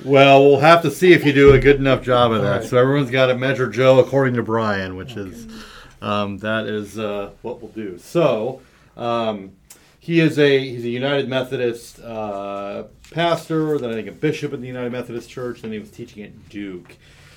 Well, we'll have to see if you do a good enough job of that. Right. So everyone's got to measure Joe according to Brian, which is that is what we'll do. So he's a United Methodist pastor, then I think a bishop in the United Methodist Church, then he was teaching at Duke.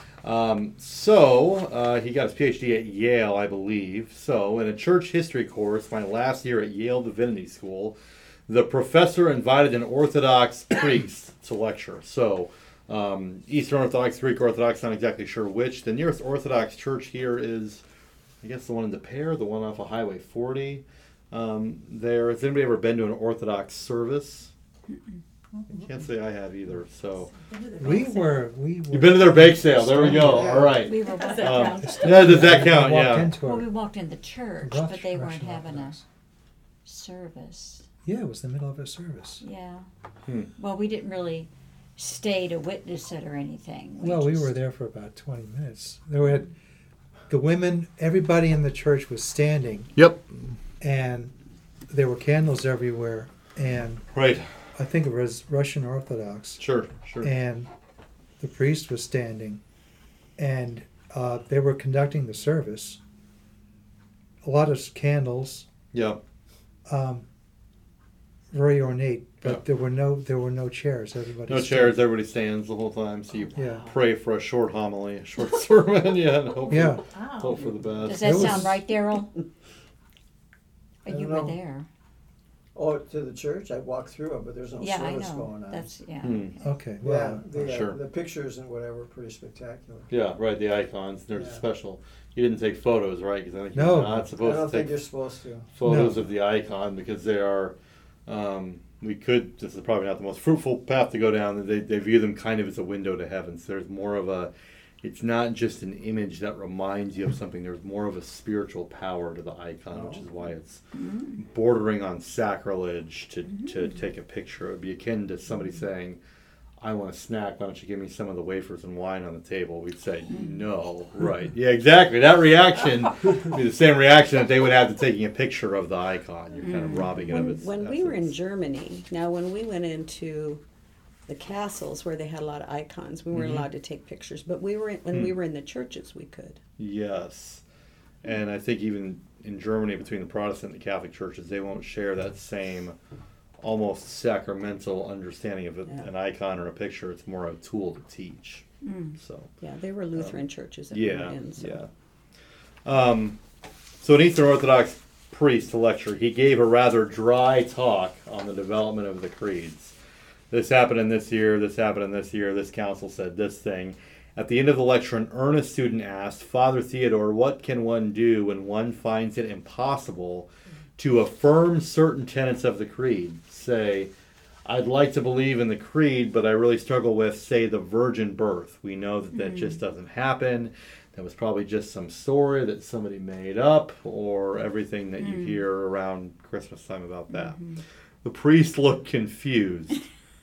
So he got his PhD at Yale, I believe. So in a church history course, my last year at Yale Divinity School, the professor invited an Orthodox priest to lecture. So Eastern Orthodox, Greek Orthodox, not exactly sure which. The nearest Orthodox church here is, I guess, the one in De Pere, the one off of Highway 40. There. Has anybody ever been to an Orthodox service? I can't say I have either. So We were. you've been to their bake sale. There we go. Yeah. All right. We were walking, Yeah, does that count? Walked Yeah. into well, a we walked in the church, Russian- but they weren't Russian having a Orthodox. service. Yeah, it was the middle of a service. Yeah. Hmm. Well, we didn't really stay to witness it or anything. We were there for about 20 minutes. There were the women, everybody in the church was standing, Yep. and there were candles everywhere. And Right. I think it was Russian Orthodox, Sure. and the priest was standing, and they were conducting the service. A lot of candles, Yeah. very ornate, but Yeah. there were no chairs. Everybody No stood. chairs. Everybody stands the whole time. So you Yeah. pray for a short homily, a short sermon. Yeah. And hope, Yeah. hope for the Does best. that It was- sound right, Daryl? I You don't were know. there. Oh, to the church, I walked through it, but there's no Yeah, I service know. going on. That's yeah. Hmm. Okay. Yeah, Well, the, Sure. the pictures and whatever are pretty spectacular. Yeah. Right. The icons. They're Yeah. special. You didn't take photos, right? Because I think No. you're not I supposed don't to think take you're supposed to. photos No. of the icon because they are. We could. This is probably not the most fruitful path to go down. They view them kind of as a window to heaven. So there's more of a. It's not just an image that reminds you of something. There's more of a spiritual power to the icon, which is why it's bordering on sacrilege to take a picture. It would be akin to somebody saying, "I want a snack. Why don't you give me some of the wafers and wine on the table?" We'd say, "No." Right. Yeah, exactly. That reaction would be the same reaction that they would have to taking a picture of the icon. You're kind of robbing it of its When we were in essence. Germany, now when we went into the castles where they had a lot of icons, we weren't allowed to take pictures. But when we were in the churches, we could. Yes. And I think even in Germany, between the Protestant and the Catholic churches, they won't share that same almost sacramental understanding of Yeah. an icon or a picture. It's more a tool to teach. So, Yeah, they were Lutheran churches that we yeah, were in. So. yeah. So an Eastern Orthodox priest to lecture, he gave a rather dry talk on the development of the creeds. This happened in this year, this happened in this year, this council said this thing. At the end of the lecture, an earnest student asked, "Father Theodore, what can one do when one finds it impossible to affirm certain tenets of the creed? Say, I'd like to believe in the creed, but I really struggle with, say, the virgin birth. We know that just doesn't happen. That was probably just some story that somebody made up, or everything that you hear around Christmas time about that." The priest looked confused.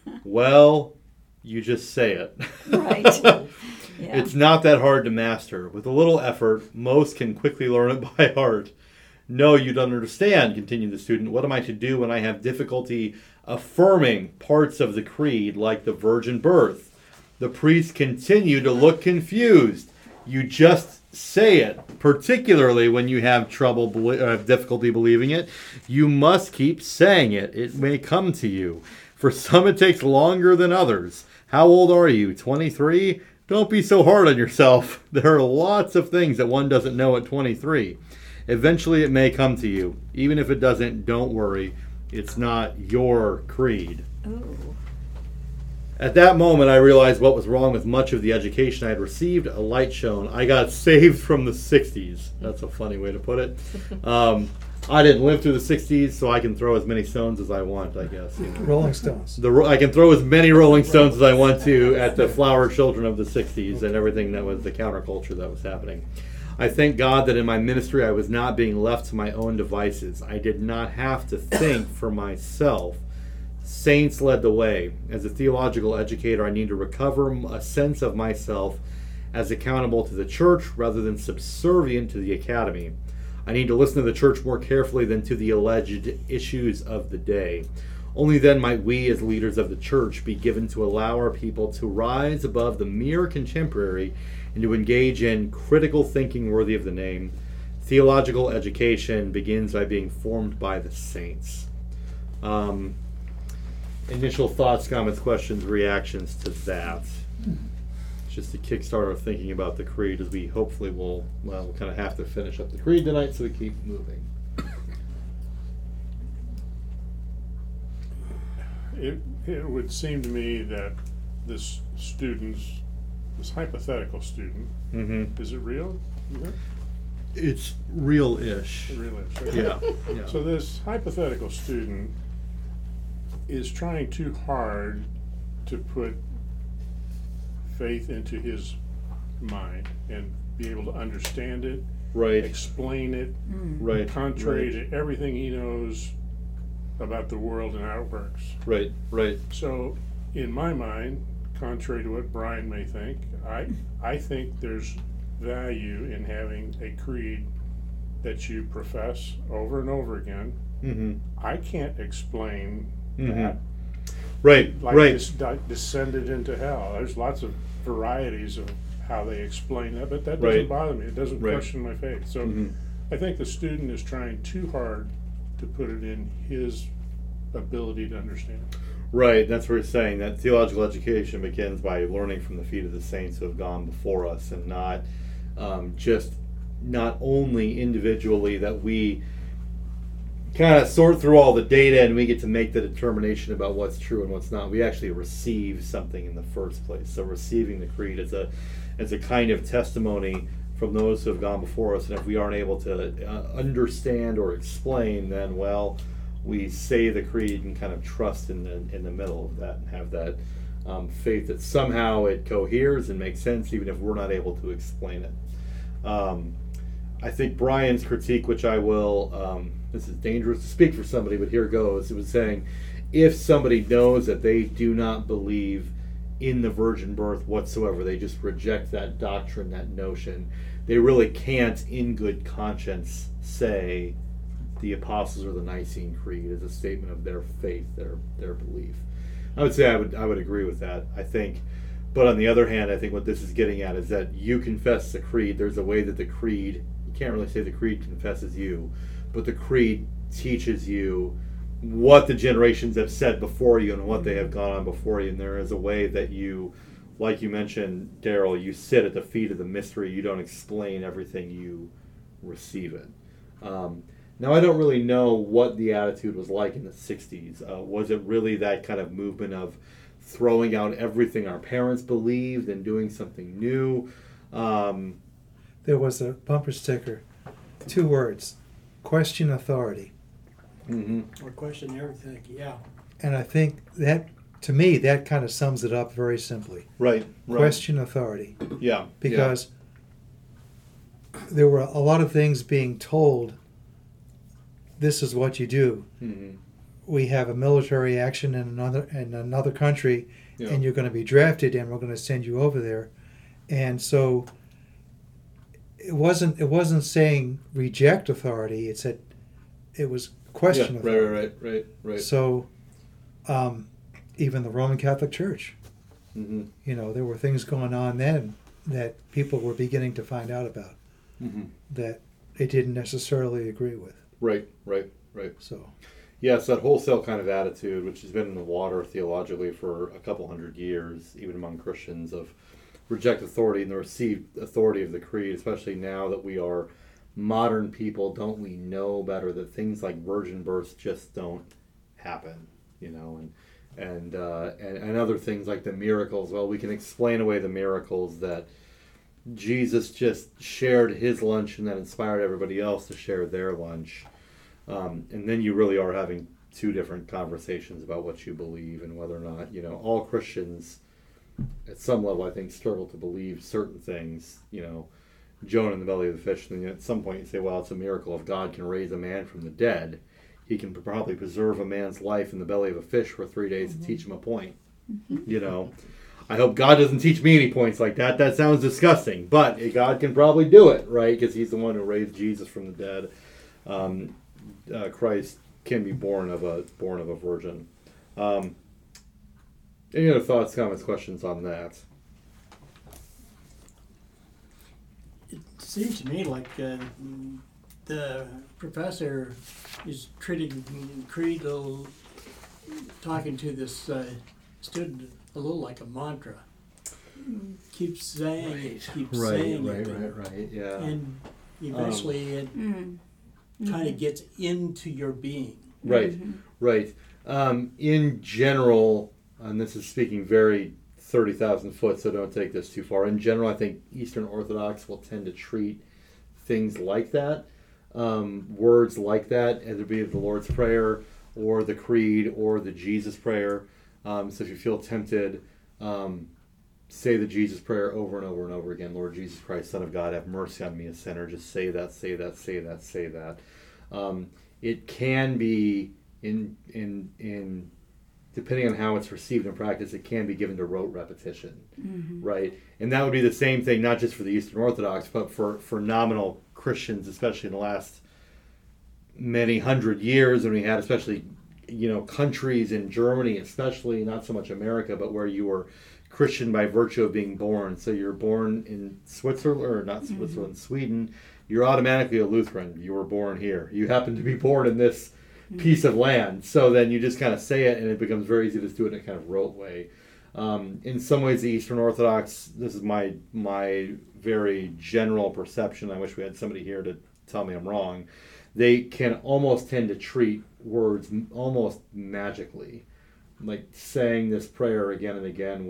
Well, you just say it. Right. Yeah. It's not that hard to master. With a little effort, most can quickly learn it by heart. "No, you don't understand," continued the student. "What am I to do when I have difficulty affirming parts of the creed, like the virgin birth?" The priest continued to look confused. "You just say it, particularly when you have difficulty believing it. You must keep saying it. It may come to you. For some it takes longer than others. How old are you? 23? Don't be so hard on yourself. There are lots of things that one doesn't know at 23. Eventually it may come to you. Even if it doesn't, don't worry. It's not your creed." Ooh. At that moment, I realized what was wrong with much of the education I had received. A light shone. I got saved from the 60s. That's a funny way to put it. I didn't live through the 60s, so I can throw as many stones as I want, I guess. You know. Rolling Stones. I can throw as many Rolling Stones as I want to at the flower children of the 60s and everything that was the counterculture that was happening. I thank God that in my ministry I was not being left to my own devices. I did not have to think for myself. Saints led the way. As a theological educator, I need to recover a sense of myself as accountable to the church rather than subservient to the academy. I need to listen to the church more carefully than to the alleged issues of the day. Only then might we, as leaders of the church, be given to allow our people to rise above the mere contemporary and to engage in critical thinking worthy of the name. Theological education begins by being formed by the saints. Initial thoughts, comments, questions, reactions to that. Just to kickstart our thinking about the creed, as we hopefully we'll kind of have to finish up the creed tonight, so we keep moving. It would seem to me that this hypothetical student, Mm-hmm. is it real? Is it? It's real-ish. Real-ish. Yeah. Yeah. So this hypothetical student is trying too hard to put faith into his mind and be able to understand it, Right. explain it, Right. contrary to everything he knows about the world and how it works. Right. Right. So, in my mind, contrary to what Brian may think, I think there's value in having a creed that you profess over and over again. Mm-hmm. I can't explain Mhm. that. Right. Like Right. this descended into hell. There's lots of varieties of how they explain that, but that doesn't Right. bother me. It doesn't Right. question my faith. So Mhm. I think the student is trying too hard to put it in his ability to understand. Right, that's what we're saying. That theological education begins by learning from the feet of the saints who have gone before us, and not just not only individually that we kind of sort through all the data and we get to make the determination about what's true and what's not. We actually receive something in the first place. So receiving the creed is a kind of testimony from those who have gone before us, and if we aren't able to understand or explain, then we say the creed and kind of trust in the middle of that and have that faith that somehow it coheres and makes sense, even if we're not able to explain it. I think Brian's critique, which I will, this is dangerous to speak for somebody, but here goes. It was saying, if somebody knows that they do not believe in the virgin birth whatsoever, they just reject that doctrine, that notion, they really can't, in good conscience, say the Apostles or the Nicene Creed is a statement of their faith, their belief. I would say I would agree with that. I think, but on the other hand, I think what this is getting at is that you confess the creed. There's a way that the creed, you can't really say the creed confesses you, but the creed teaches you what the generations have said before you and what they have gone on before you. And there is a way that you, like you mentioned, Daryl, you sit at the feet of the mystery. You don't explain everything, you receive it. Now, I don't really know what the attitude was like in the 60s. Was it really that kind of movement of throwing out everything our parents believed and doing something new? There was a bumper sticker, 2 words, question authority. Mm-hmm. Or question everything, yeah. And I think that, to me, that kind of sums it up very simply. Right. Question authority. Yeah. Because there were a lot of things being told, this is what you do. Mm-hmm. We have a military action in another country, Yeah. and you're going to be drafted, and we're going to send you over there. And so it wasn't saying reject authority. It said it was question authority. Right. So even the Roman Catholic Church, Mm-hmm. there were things going on then that people were beginning to find out about Mm-hmm. that they didn't necessarily agree with. Right. So Yes, that wholesale kind of attitude, which has been in the water theologically for a couple hundred years, even among Christians, of reject authority and the received authority of the creed, especially now that we are modern people. Don't we know better that things like virgin births just don't happen, and other things like the miracles. Well, we can explain away the miracles that Jesus just shared his lunch and that inspired everybody else to share their lunch. And then you really are having 2 different conversations about what you believe and whether or not, all Christians at some level, I think, struggle to believe certain things, Jonah in the belly of the fish. And then at some point you say, well, it's a miracle if God can raise a man from the dead. He can probably preserve a man's life in the belly of a fish for 3 days to teach him a point. I hope God doesn't teach me any points like that. That sounds disgusting. But God can probably do it, right? Because he's the one who raised Jesus from the dead. Christ can be born of a virgin. Any other thoughts, comments, questions on that? It seems to me like the professor is treating creedal, talking to this student a little like a mantra. Keep saying it, keep saying it. Right, yeah. And eventually it kind of gets into your being. Right, right. In general, and this is speaking very 30,000 foot, so don't take this too far. In general, I think Eastern Orthodox will tend to treat things like that, words like that, either be it the Lord's Prayer or the Creed or the Jesus Prayer. So if you feel tempted, say the Jesus Prayer over and over and over again. Lord Jesus Christ, Son of God, have mercy on me, a sinner. Just say that, say that, say that, say that. It can be in depending on how it's received in practice, it can be given to rote repetition, right? And that would be the same thing, not just for the Eastern Orthodox, but for nominal Christians, especially in the last many hundred years, when we had especially, countries in Germany, especially, not so much America, but where you were Christian by virtue of being born. So you're born in Switzerland, or not Switzerland, Sweden, you're automatically a Lutheran. You were born here. You happen to be born in this piece of land. So then you just kind of say it, and it becomes very easy to do it in a kind of rote way. In some ways, the Eastern Orthodox, this is my very general perception. I wish we had somebody here to tell me I'm wrong. They can almost tend to treat words almost magically. Like saying this prayer again and again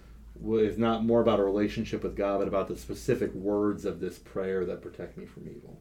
is not more about a relationship with God, but about the specific words of this prayer that protect me from evil.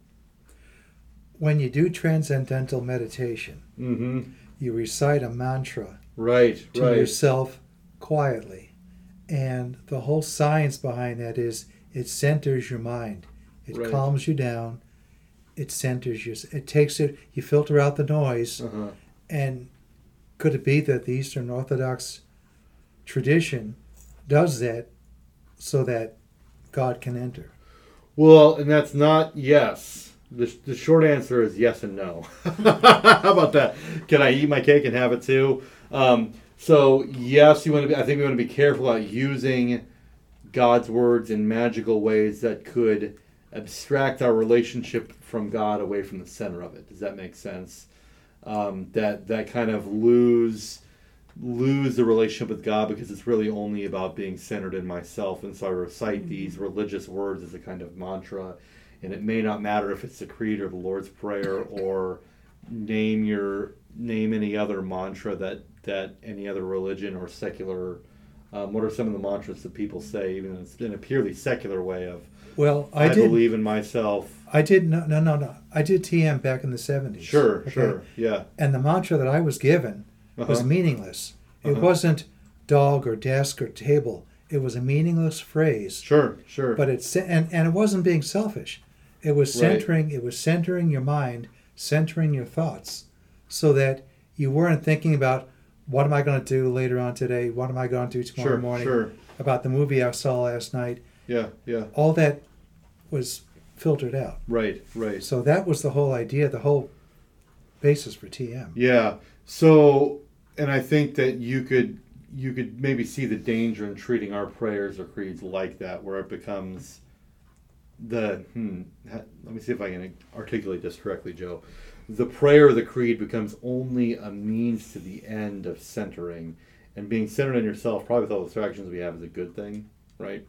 When you do transcendental meditation, you recite a mantra to yourself quietly. And the whole science behind that is it centers your mind. It calms you down. It centers you. It takes it, you filter out the noise. And could it be that the Eastern Orthodox tradition does that so that God can enter? Well, and that's not yes. The short answer is yes and no. How about that? Can I eat my cake and have it too? So yes, I think we want to be careful about using God's words in magical ways that could abstract our relationship from God away from the center of it. Does that make sense? That kind of lose the relationship with God, because it's really only about being centered in myself. And so I recite these religious words as a kind of mantra. And it may not matter if it's the Creed or the Lord's Prayer, or name any other mantra that any other religion or secular. What are some of the mantras that people say, even in a purely secular way of? Well, I believe in myself. I did no. I did TM back in the 70s. Sure, yeah. And the mantra that I was given was meaningless. It wasn't dog or desk or table. It was a meaningless phrase. Sure. But and it wasn't being selfish. It was centering. It was centering your mind, centering your thoughts, so that you weren't thinking about what am I going to do later on today. What am I going to do tomorrow morning? Sure. About the movie I saw last night. Yeah. All that was filtered out. Right. So that was the whole idea, the whole basis for TM. Yeah. So, and I think that you could maybe see the danger in treating our prayers or creeds like that, where it becomes let me see if I can articulate this correctly, Joe. The prayer or the creed becomes only a means to the end of centering, and being centered in yourself, probably with all the distractions we have, is a good thing, right?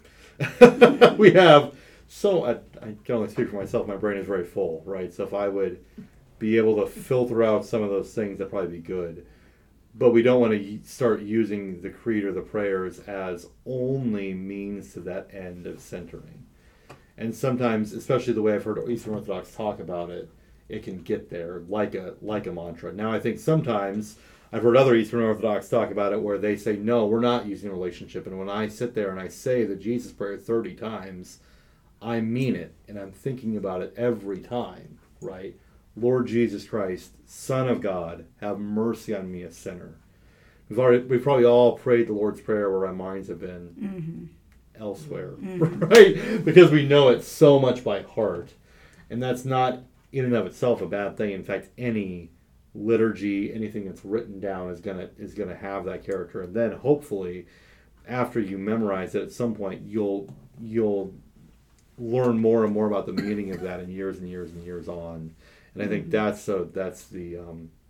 We have I can only speak for myself. My brain is very full, right? So if I would be able to filter out some of those things, that'd probably be good. But we don't want to start using the creed or the prayers as only means to that end of centering. And sometimes, especially the way I've heard Eastern Orthodox talk about it, it can get there like a mantra. Now, I think sometimes I've heard other Eastern Orthodox talk about it where they say, no, we're not using a relationship. And when I sit there and I say the Jesus Prayer 30 times, I mean it. And I'm thinking about it every time, right? Lord Jesus Christ, Son of God, have mercy on me, a sinner. We've probably all prayed the Lord's Prayer where our minds have been elsewhere, right? Because we know it so much by heart. And that's not in and of itself a bad thing. In fact, any liturgy, anything that's written down is gonna have that character, and then hopefully, after you memorize it, at some point you'll learn more and more about the meaning of that in years and years and years on, and I think that's the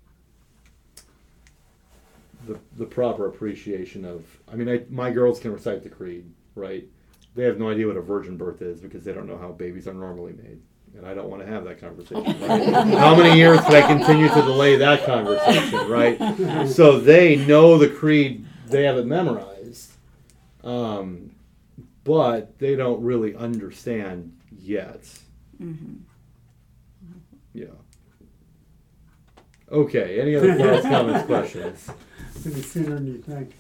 proper appreciation of. I mean, my girls can recite the creed, right? They have no idea what a virgin birth is because they don't know how babies are normally made. And I don't want to have that conversation, right? How many years can I continue to delay that conversation, right? So they know the creed, they have it memorized, but they don't really understand yet. Mm-hmm. Yeah. Okay, any other thoughts, comments, questions? It's sooner than you think.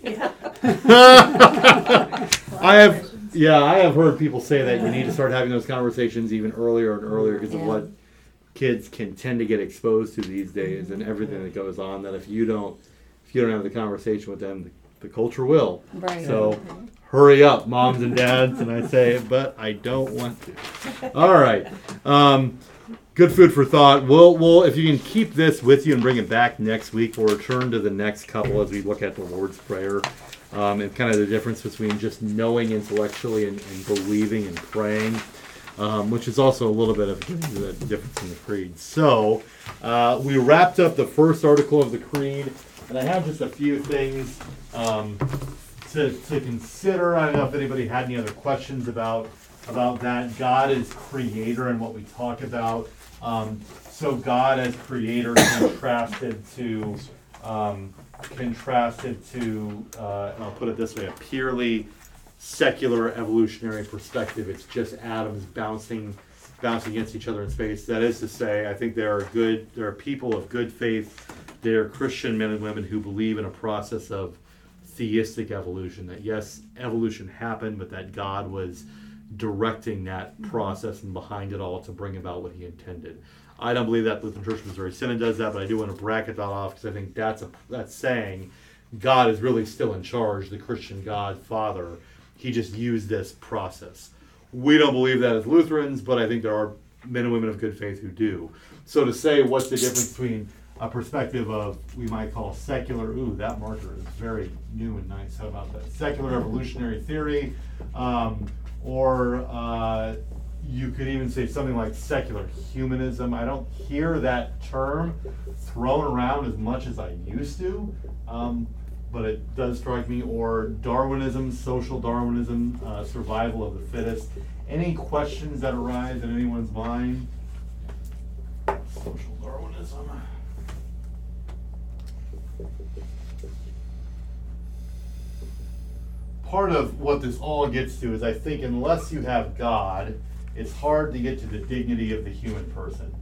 I have heard people say that you need to start having those conversations even earlier and earlier because of what kids can tend to get exposed to these days and everything that goes on. That if you don't have the conversation with them, the culture will. Right. So hurry up, moms and dads. And I say, but I don't want to. All right. Good food for thought. We'll if you can keep this with you and bring it back next week, we'll return to the next couple as we look at the Lord's Prayer and kind of the difference between just knowing intellectually and believing and praying, which is also a little bit of the difference in the creed. So we wrapped up the first article of the creed, and I have just a few things to consider. I don't know if anybody had any other questions about that. God is creator and what we talk about. So God as creator contrasted to, and I'll put it this way, a purely secular evolutionary perspective. It's just atoms bouncing against each other in space. That is to say, I think there are people of good faith. There are Christian men and women who believe in a process of theistic evolution. That yes, evolution happened, but that God was directing that process and behind it all to bring about what he intended. I don't believe that Lutheran Church Missouri Synod does that, but I do want to bracket that off because I think that's saying God is really still in charge, the Christian God, Father. He just used this process. We don't believe that as Lutherans, but I think there are men and women of good faith who do. So to say what's the difference between a perspective of, we might call secular, that marker is very new and nice, how about that? Secular evolutionary theory, or you could even say something like secular humanism. I don't hear that term thrown around as much as I used to, but it does strike me. Or Darwinism, social Darwinism, survival of the fittest. Any questions that arise in anyone's mind? Social Darwinism. Part of what this all gets to is I think unless you have God, it's hard to get to the dignity of the human person.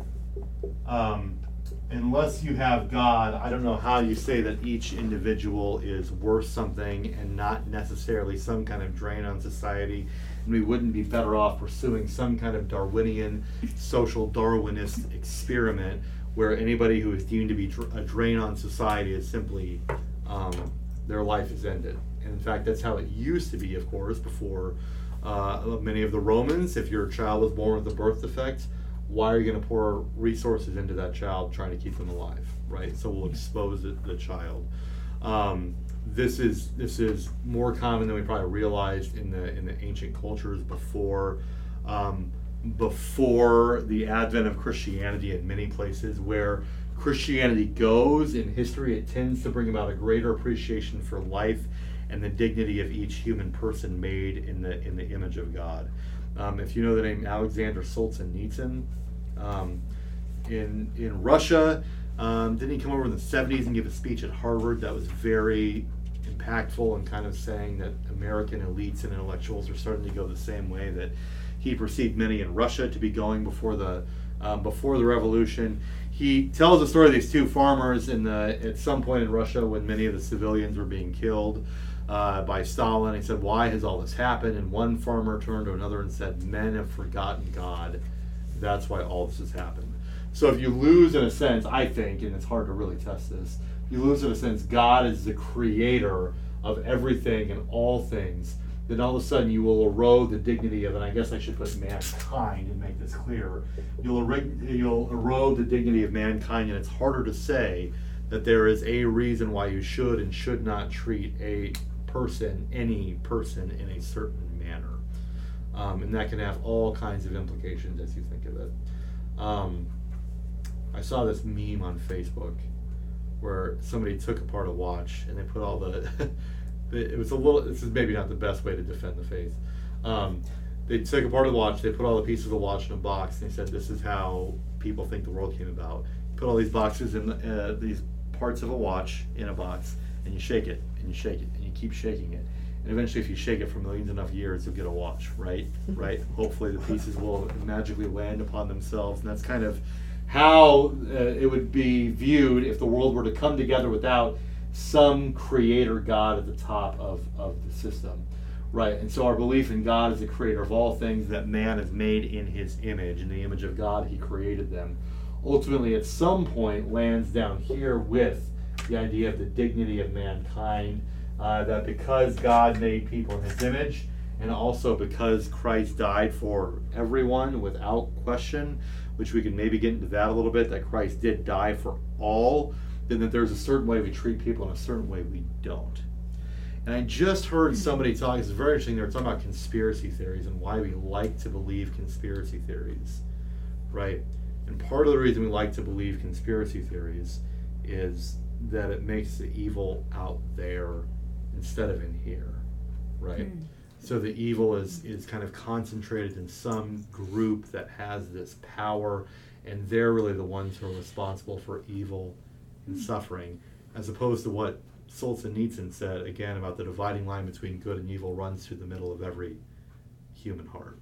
Unless you have God, I don't know how you say that each individual is worth something and not necessarily some kind of drain on society. And we wouldn't be better off pursuing some kind of Darwinian, social Darwinist experiment where anybody who is deemed to be a drain on society is simply, their life is ended. And in fact, that's how it used to be, of course, before many of the Romans. If your child was born with a birth defect, why are you going to pour resources into that child trying to keep them alive, right? So we'll expose the child. This is more common than we probably realized in the ancient cultures before the advent of Christianity in many places. Where Christianity goes in history, it tends to bring about a greater appreciation for life and the dignity of each human person made in the image of God. If you know the name Alexander Solzhenitsyn, in Russia, didn't he come over in the 70s and give a speech at Harvard that was very impactful and kind of saying that American elites and intellectuals are starting to go the same way that he perceived many in Russia to be going before the revolution. He tells the story of these two farmers at some point in Russia when many of the civilians were being killed by Stalin. He said, why has all this happened? And one farmer turned to another and said, men have forgotten God. That's why all this has happened. So if you lose, in a sense, I think, and it's hard to really test this, you lose in a sense, God is the creator of everything and all things. then all of a sudden you will erode the dignity of, and I guess I should put mankind and make this clear, you'll erode the dignity of mankind, and it's harder to say that there is a reason why you should and should not treat any person in a certain manner. And that can have all kinds of implications as you think of it. I saw this meme on Facebook where somebody took apart a watch and they put all the it was a little, this is maybe not the best way to defend the faith. They took apart the watch, they put all the pieces of the watch in a box, and they said this is how people think the world came about. Put all these boxes in these parts of a watch in a box, and you shake it and you shake it and you keep shaking it, and eventually if you shake it for millions enough years you'll get a watch, right? Hopefully the pieces will magically land upon themselves, and that's kind of how it would be viewed if the world were to come together without some creator God at the top of the system, right? And so our belief in God as the creator of all things, that man is made in his image, in the image of God he created them, ultimately at some point lands down here with the idea of the dignity of mankind, that because God made people in his image, and also because Christ died for everyone without question, which we can maybe get into that a little bit, that Christ did die for all, then that there's a certain way we treat people and a certain way we don't. And I just heard somebody talk, it's very interesting, they were talking about conspiracy theories and why we like to believe conspiracy theories, right? And part of the reason we like to believe conspiracy theories is that it makes the evil out there instead of in here, right? So the evil is kind of concentrated in some group that has this power, and they're really the ones who are responsible for evil and suffering, as opposed to what Solzhenitsyn said, again, about the dividing line between good and evil runs through the middle of every human heart.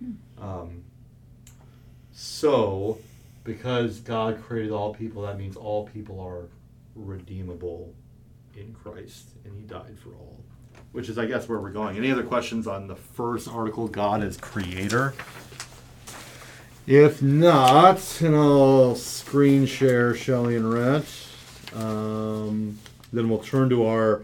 So, because God created all people, that means all people are redeemable in Christ, and he died for all. Which is, I guess, where we're going. Any other questions on the first article, God as creator? If not, and I'll screen share Shelley and Rhett. Then we'll turn to our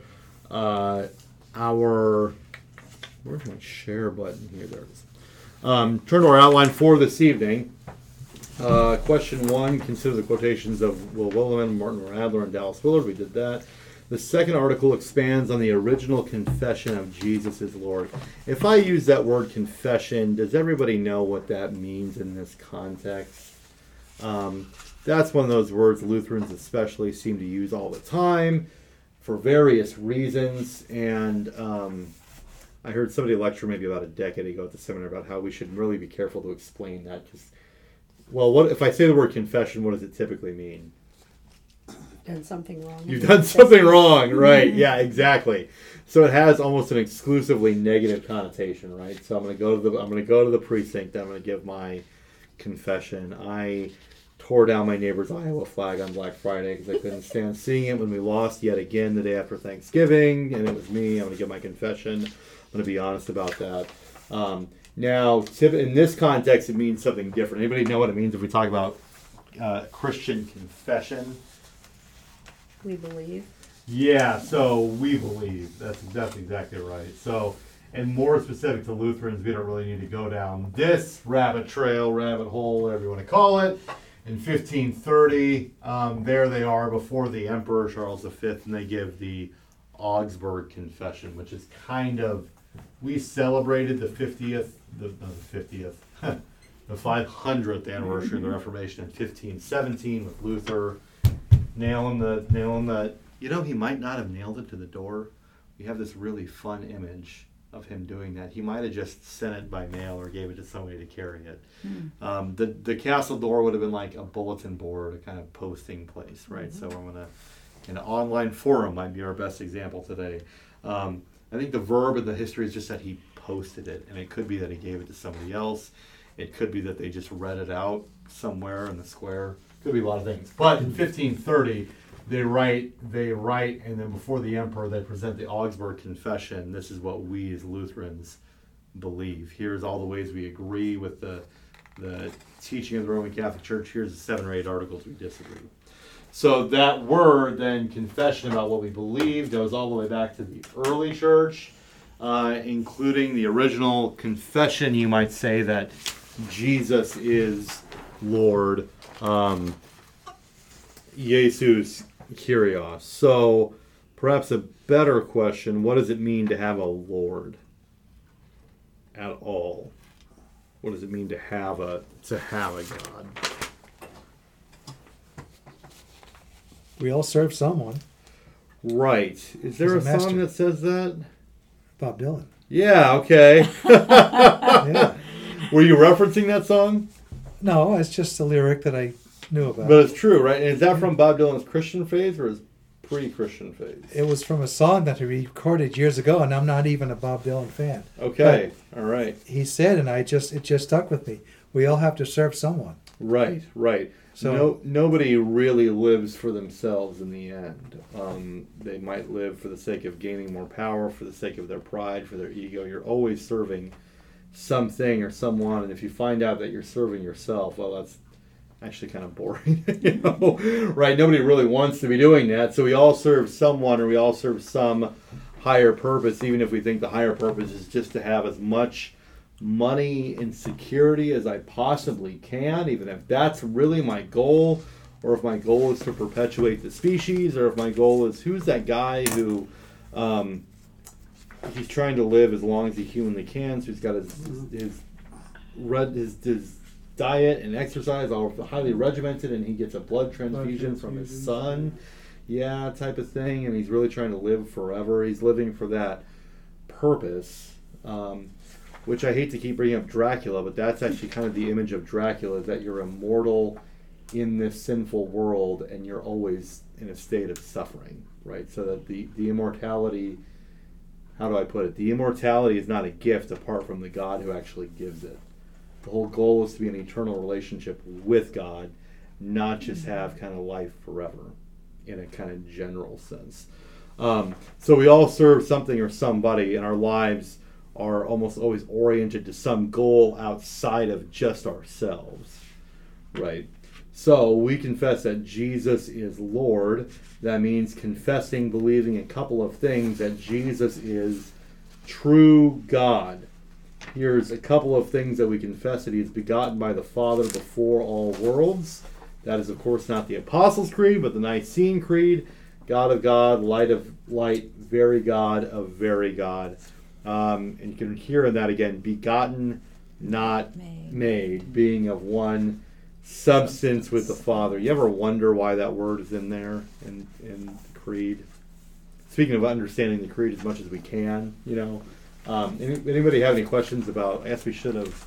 where's my share button here? There it is. Turn to our outline for this evening. Question 1, consider the quotations of Will Willimon, Martin Adler, and Dallas Willard. We did that. The second article expands on the original confession of Jesus as Lord. If I use that word confession, does everybody know what that means in this context? That's one of those words Lutherans especially seem to use all the time for various reasons. And I heard somebody lecture maybe about a decade ago at the seminar about how we should really be careful to explain that. Well, what if I say the word confession, what does it typically mean? Done something wrong. You've done something wrong, right? Yeah, exactly. So it has almost an exclusively negative connotation, right? So I'm going to go to the precinct. I'm going to give my confession. I tore down my neighbor's Iowa flag on Black Friday because I couldn't stand seeing it when we lost yet again the day after Thanksgiving, and it was me. I'm going to give my confession. I'm going to be honest about that. Now, in this context, it means something different. Anybody know what it means if we talk about Christian confession? We believe. Yeah, so we believe. That's exactly right. So, and more specific to Lutherans, we don't really need to go down this rabbit hole, whatever you want to call it. In 1530, there they are before the Emperor Charles V, and they give the Augsburg Confession, which is kind of, we celebrated the 500th anniversary of the Reformation in 1517 with Luther. Nailing the, he might not have nailed it to the door. We have this really fun image of him doing that. He might have just sent it by mail or gave it to somebody to carry it. The castle door would have been like a bulletin board, a kind of posting place, right? So an online forum might be our best example today. I think the verb in the history is just that he posted it, and it could be that he gave it to somebody else. It could be that they just read it out somewhere in the square. Could be a lot of things. But in 1530, they write, and then before the emperor, they present the Augsburg Confession. This is what we as Lutherans believe. Here's all the ways we agree with the teaching of the Roman Catholic Church. Here's the 7 or 8 articles we disagree. So that word, then, confession about what we believe, goes all the way back to the early church. including the original confession, you might say, that Jesus is Lord. Jesus Kyrios. So, perhaps a better question, what does it mean to have a Lord at all? What does it mean to have a God? We all serve someone. Right. Is there a He's a song master. that says that? Bob Dylan. Yeah, okay. Yeah. Were you referencing that song? No, it's just a lyric that I knew about. But it's true, right? And is that from Bob Dylan's Christian phase or his pre-Christian phase? It was from a song that he recorded years ago, and I'm not even a Bob Dylan fan. Okay, all right. He said, and it just stuck with me. We all have to serve someone. Right. So Nobody really lives for themselves in the end. They might live for the sake of gaining more power, for the sake of their pride, for their ego. You're always serving something or someone, and if you find out that you're serving yourself, well, that's actually kind of boring, right? Nobody really wants to be doing that, so we all serve someone, or we all serve some higher purpose, even if we think the higher purpose is just to have as much money and security as I possibly can, even if that's really my goal, or if my goal is to perpetuate the species, or if my goal is, who's that guy who he's trying to live as long as he humanly can, so he's got his diet and exercise all highly regimented, and he gets a blood transfusion from his son, type of thing, and he's really trying to live forever. He's living for that purpose, which I hate to keep bringing up Dracula, but that's actually kind of the image of Dracula, is that you're immortal in this sinful world, and you're always in a state of suffering, right? So that the immortality, how do I put it? The immortality is not a gift apart from the God who actually gives it. The whole goal is to be an eternal relationship with God, not just have kind of life forever in a kind of general sense. So we all serve something or somebody, and our lives are almost always oriented to some goal outside of just ourselves, right? So we confess that Jesus is Lord. That means confessing, believing a couple of things: that Jesus is true God. Here's a couple of things that we confess: that he is begotten by the Father before all worlds. That is, of course, not the Apostles' Creed, but the Nicene Creed. God of God, light of light, very God of very God. And you can hear in that again: begotten, not made, being of one substance with the Father. You ever wonder why that word is in there in the Creed? Speaking of understanding the Creed as much as we can, anybody have any questions about? I guess we should have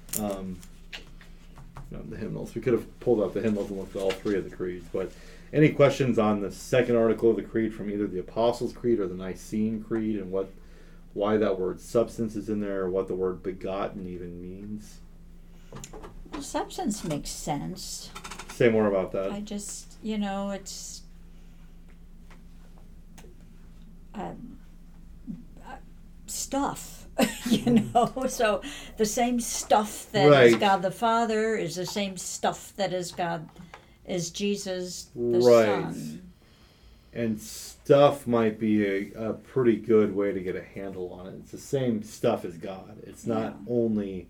the hymnals. We could have pulled out the hymnals and looked at all three of the creeds. But any questions on the second article of the Creed from either the Apostles' Creed or the Nicene Creed, and why that word substance is in there, or what the word begotten even means? Well, substance makes sense. Say more about that. I just, it's stuff, So the same stuff that is God the Father is the same stuff that is Jesus the Son. And stuff might be a pretty good way to get a handle on it. It's the same stuff as God. It's not only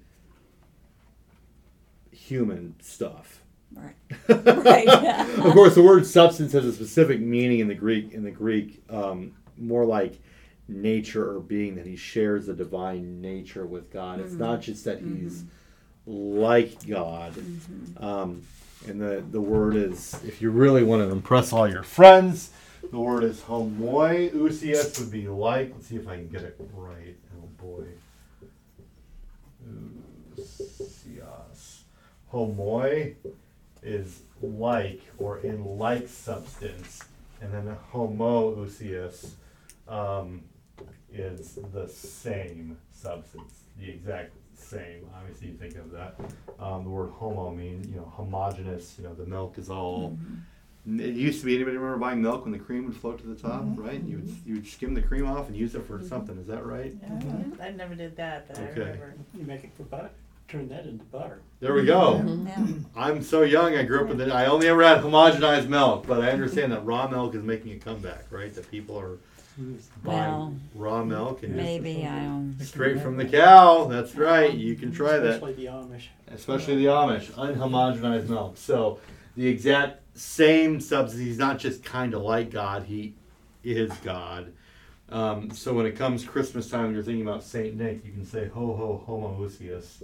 human stuff. Right. Right. Of course, the word substance has a specific meaning in the Greek, more like nature or being, that he shares the divine nature with God. It's not just that he's like God. And the word is, if you really want to impress all your friends, the word is homoiousios, would be like. Let's see if I can get it right. Oh boy. Ousios. Homoi is like, or in like substance. And then homoousios is the same substance, the exact same. Obviously, you think of that. The word homo means, homogeneous. The milk is all. It used to be, anybody remember buying milk when the cream would float to the top, right? You would skim the cream off and use it for something. Is that right? I never did that, but I remember. You make it for butter. Turn that into butter. There we go. I'm so young. I grew up I only ever had homogenized milk, but I understand that raw milk is making a comeback, right? That people are Well, raw milk and maybe I don't. straight from the cow. That's right. You can try that. Especially the Amish. Especially the Amish, unhomogenized milk. So the exact same substance. He's not just kind of like God. He is God. So when it comes Christmas time, and you're thinking about Saint Nick, you can say "Ho ho homoousios."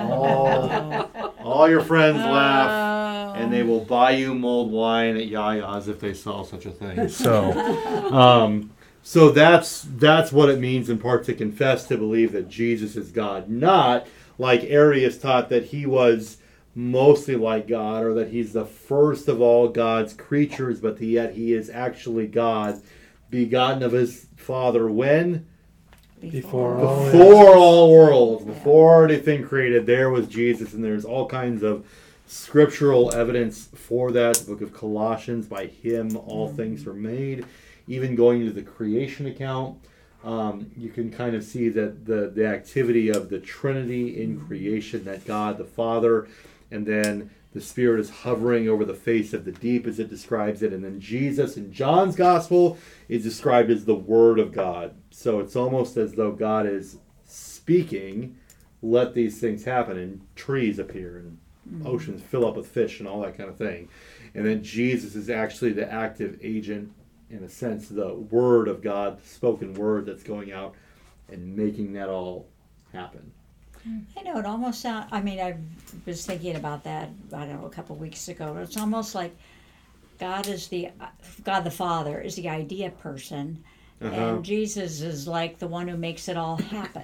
All your friends laugh, and they will buy you mulled wine at Yaya's if they saw such a thing. So, so that's what it means in part to confess, to believe that Jesus is God, not like Arius taught that he was mostly like God, or that he's the first of all God's creatures, but that yet he is actually God, begotten of his Father when? Before all worlds, before anything created, there was Jesus, and there's all kinds of scriptural evidence for that. The book of Colossians, by him all things were made. Even going into the creation account, you can kind of see that the activity of the Trinity in creation, that God the Father, and then the Spirit is hovering over the face of the deep as it describes it. And then Jesus in John's Gospel is described as the Word of God. So it's almost as though God is speaking, let these things happen, and trees appear, and oceans fill up with fish, and all that kind of thing. And then Jesus is actually the active agent, in a sense, the Word of God, the spoken word that's going out and making that all happen. I know, it almost sounds, I mean, I was thinking about that, I don't know, a couple of weeks ago. It's almost like God the Father is the idea person, and Jesus is like the one who makes it all happen.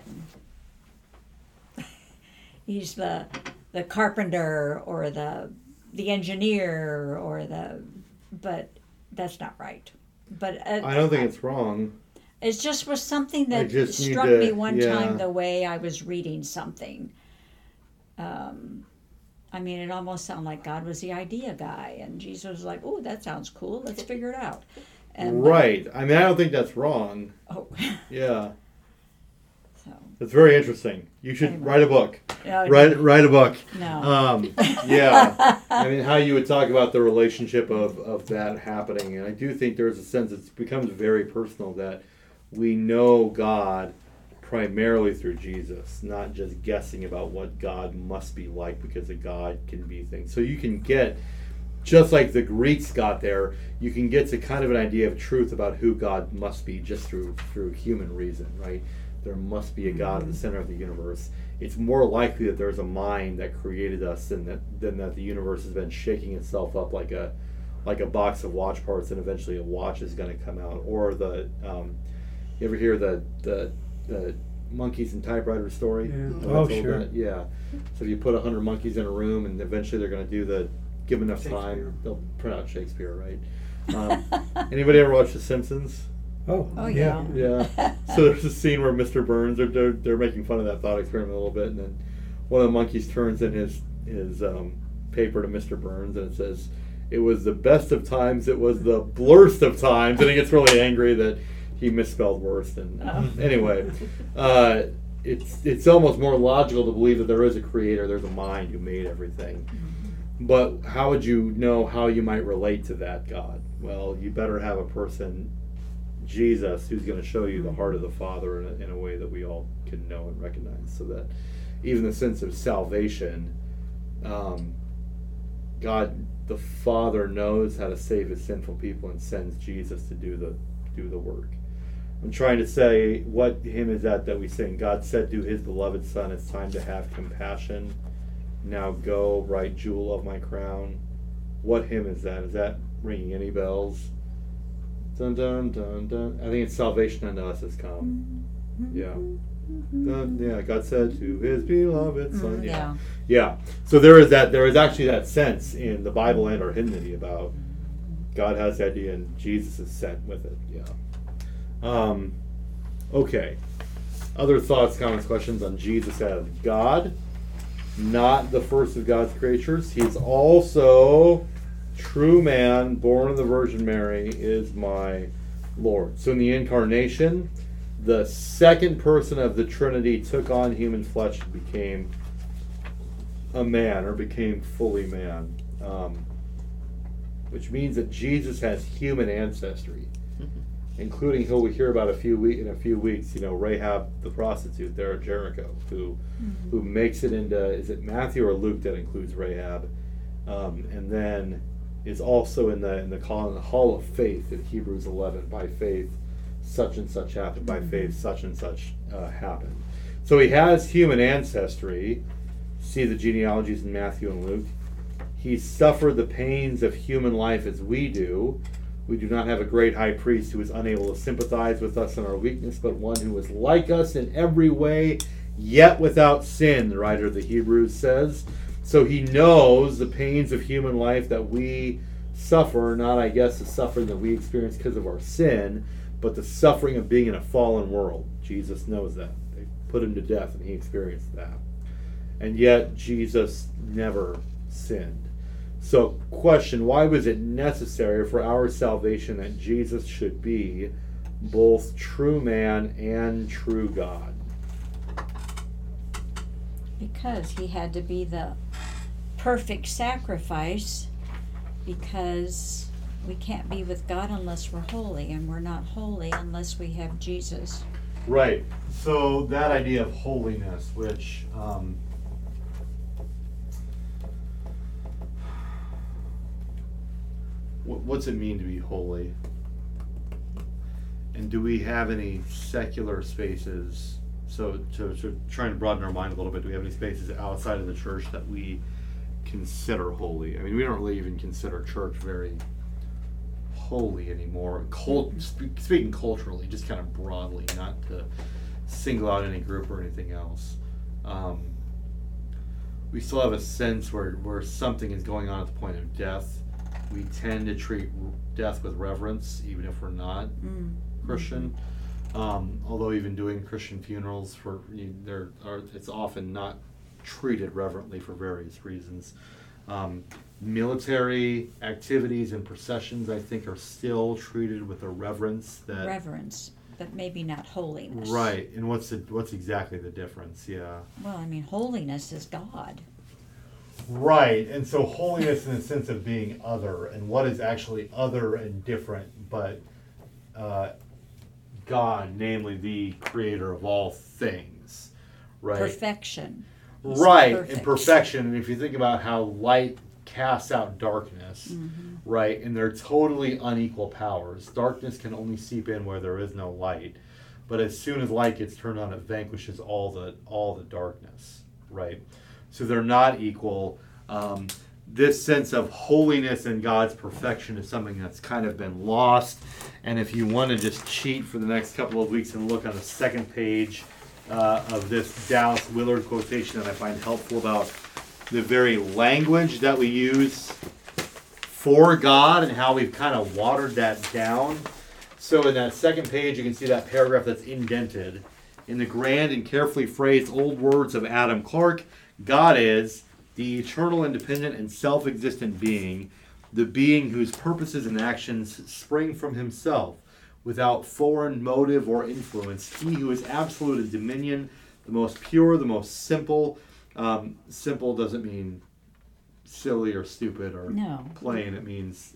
He's the carpenter, or the engineer, but that's not right. But I don't think it's wrong. It just was something that struck me one time, the way I was reading something. I mean, it almost sounded like God was the idea guy, and Jesus was like, "Oh, that sounds cool. Let's figure it out." And, right. I mean, I don't think that's wrong. Oh. Yeah. So. It's very interesting. You should write a book. Write a book. No. Yeah. I mean, how you would talk about the relationship of that happening. And I do think there's a sense it becomes very personal that we know God primarily through Jesus, not just guessing about what God must be like, because a God can be things. So you can get, just like the Greeks got there, you can get to kind of an idea of truth about who God must be just through human reason, right? There must be a God at the center of the universe. It's more likely that there's a mind that created us than that the universe has been shaking itself up like a box of watch parts, and eventually a watch is going to come out. Or you ever hear the monkeys and typewriter story? Yeah. Oh, sure. That? Yeah. So if you put 100 monkeys in a room, and eventually they're going to give enough time, they'll print out Shakespeare, right? Anybody ever watch The Simpsons? Oh yeah. Yeah. So there's a scene where Mr. Burns, they're making fun of that thought experiment a little bit, and then one of the monkeys turns in his paper to Mr. Burns, and it says, "It was the best of times, it was the blurst of times," and he gets really angry that he misspelled worst. And anyway, it's almost more logical to believe that there is a creator, there's a mind who made everything. But how would you know how you might relate to that God? Well, you better have a person, Jesus, who's going to show you the heart of the Father in a way that we all can know and recognize, so that even the sense of salvation, God the Father knows how to save his sinful people and sends Jesus to do the work. I'm trying to say, what hymn is that we sing? God said to his beloved Son, "It's time to have compassion. Now go, bright jewel of my crown." What hymn is that? Is that ringing any bells? Dun dun dun dun. I think it's "Salvation unto us has come." Yeah. Yeah. God said to his beloved Son. Yeah. So there is actually that sense in the Bible and our hymnody about God has the idea and Jesus is sent with it. Yeah. Okay. Other thoughts, comments, questions on Jesus as God? Not the first of God's creatures. He's also true man, born of the Virgin Mary, is my Lord. So in the incarnation, the second person of the Trinity took on human flesh and became a man, or became fully man, which means that Jesus has human ancestry. including who we hear about in a few weeks. Rahab the prostitute there at Jericho, who makes it into, is it Matthew or Luke that includes Rahab, and then is also in the hall of faith in Hebrews 11. By faith, such and such happened. By faith, such and such happened. So he has human ancestry. See the genealogies in Matthew and Luke. He suffered the pains of human life as we do. We do not have a great high priest who is unable to sympathize with us in our weakness, but one who is like us in every way, yet without sin, the writer of the Hebrews says. So he knows the pains of human life that we suffer, not, I guess, the suffering that we experience because of our sin, but the suffering of being in a fallen world. Jesus knows that. They put him to death, and he experienced that. And yet, Jesus never sinned. So, question, why was it necessary for our salvation that Jesus should be both true man and true God? Because he had to be the perfect sacrifice, because we can't be with God unless we're holy, and we're not holy unless we have Jesus. Right. So that idea of holiness, which what's it mean to be holy? And do we have any secular spaces? So to trying to broaden our mind a little bit, do we have any spaces outside of the church that we consider holy? I mean, we don't really even consider church very holy anymore. Speaking culturally, just kind of broadly, not to single out any group or anything else. We still have a sense where something is going on at the point of death. We tend to treat death with reverence, even if we're not Christian. Although even doing Christian funerals, it's often not treated reverently for various reasons. Military activities and processions, I think, are still treated with a reverence but maybe not holiness. Right. And what's exactly the difference? Yeah. Well, I mean, holiness is God. Right. And so holiness in the sense of being other, and what is actually other and different, but God, namely the creator of all things. Right. Perfection. Right. And perfection. And if you think about how light casts out darkness, right, and they're totally unequal powers. Darkness can only seep in where there is no light, but as soon as light gets turned on, it vanquishes all the darkness, right? So they're not equal. This sense of holiness and God's perfection is something that's kind of been lost. And if you want to just cheat for the next couple of weeks and look on the second page of this Dallas Willard quotation that I find helpful about the very language that we use for God and how we've kind of watered that down. So in that second page, you can see that paragraph that's indented. In the grand and carefully phrased old words of Adam Clarke, God is the eternal, independent, and self-existent being, the being whose purposes and actions spring from himself, without foreign motive or influence. He who is absolute in dominion, the most pure, the most simple. Simple doesn't mean silly or stupid or plain. It means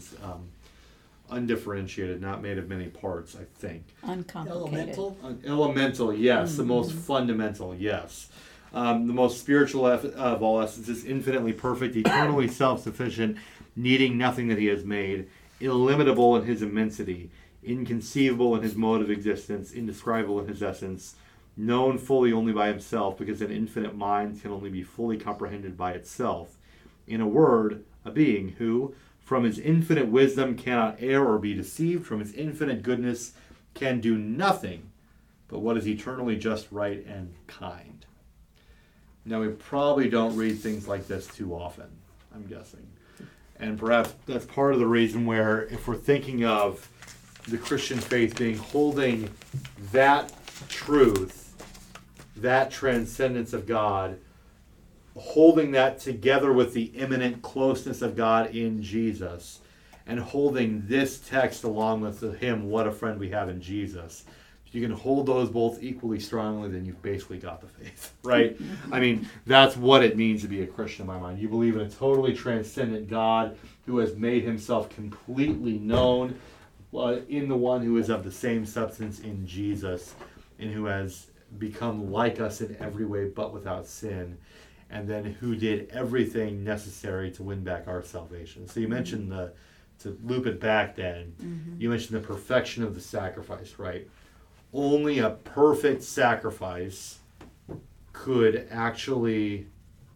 undifferentiated, not made of many parts, I think. Uncomplicated. Elemental, yes. The most fundamental, yes. The most spiritual of all essences, infinitely perfect, eternally self-sufficient, needing nothing that he has made, illimitable in his immensity, inconceivable in his mode of existence, indescribable in his essence, known fully only by himself, because an infinite mind can only be fully comprehended by itself. In a word, a being who, from his infinite wisdom, cannot err or be deceived, from his infinite goodness, can do nothing but what is eternally just, right, and kind. Now, we probably don't read things like this too often, I'm guessing. And perhaps that's part of the reason where, if we're thinking of the Christian faith being holding that truth, that transcendence of God, holding that together with the imminent closeness of God in Jesus, and holding this text along with the hymn, What a Friend We Have in Jesus. If you can hold those both equally strongly, then you've basically got the faith, right? I mean, that's what it means to be a Christian in my mind. You believe in a totally transcendent God who has made himself completely known, in the one who is of the same substance in Jesus, and who has become like us in every way but without sin, and then who did everything necessary to win back our salvation. So you mentioned to loop it back then, you mentioned the perfection of the sacrifice, right? Only a perfect sacrifice could actually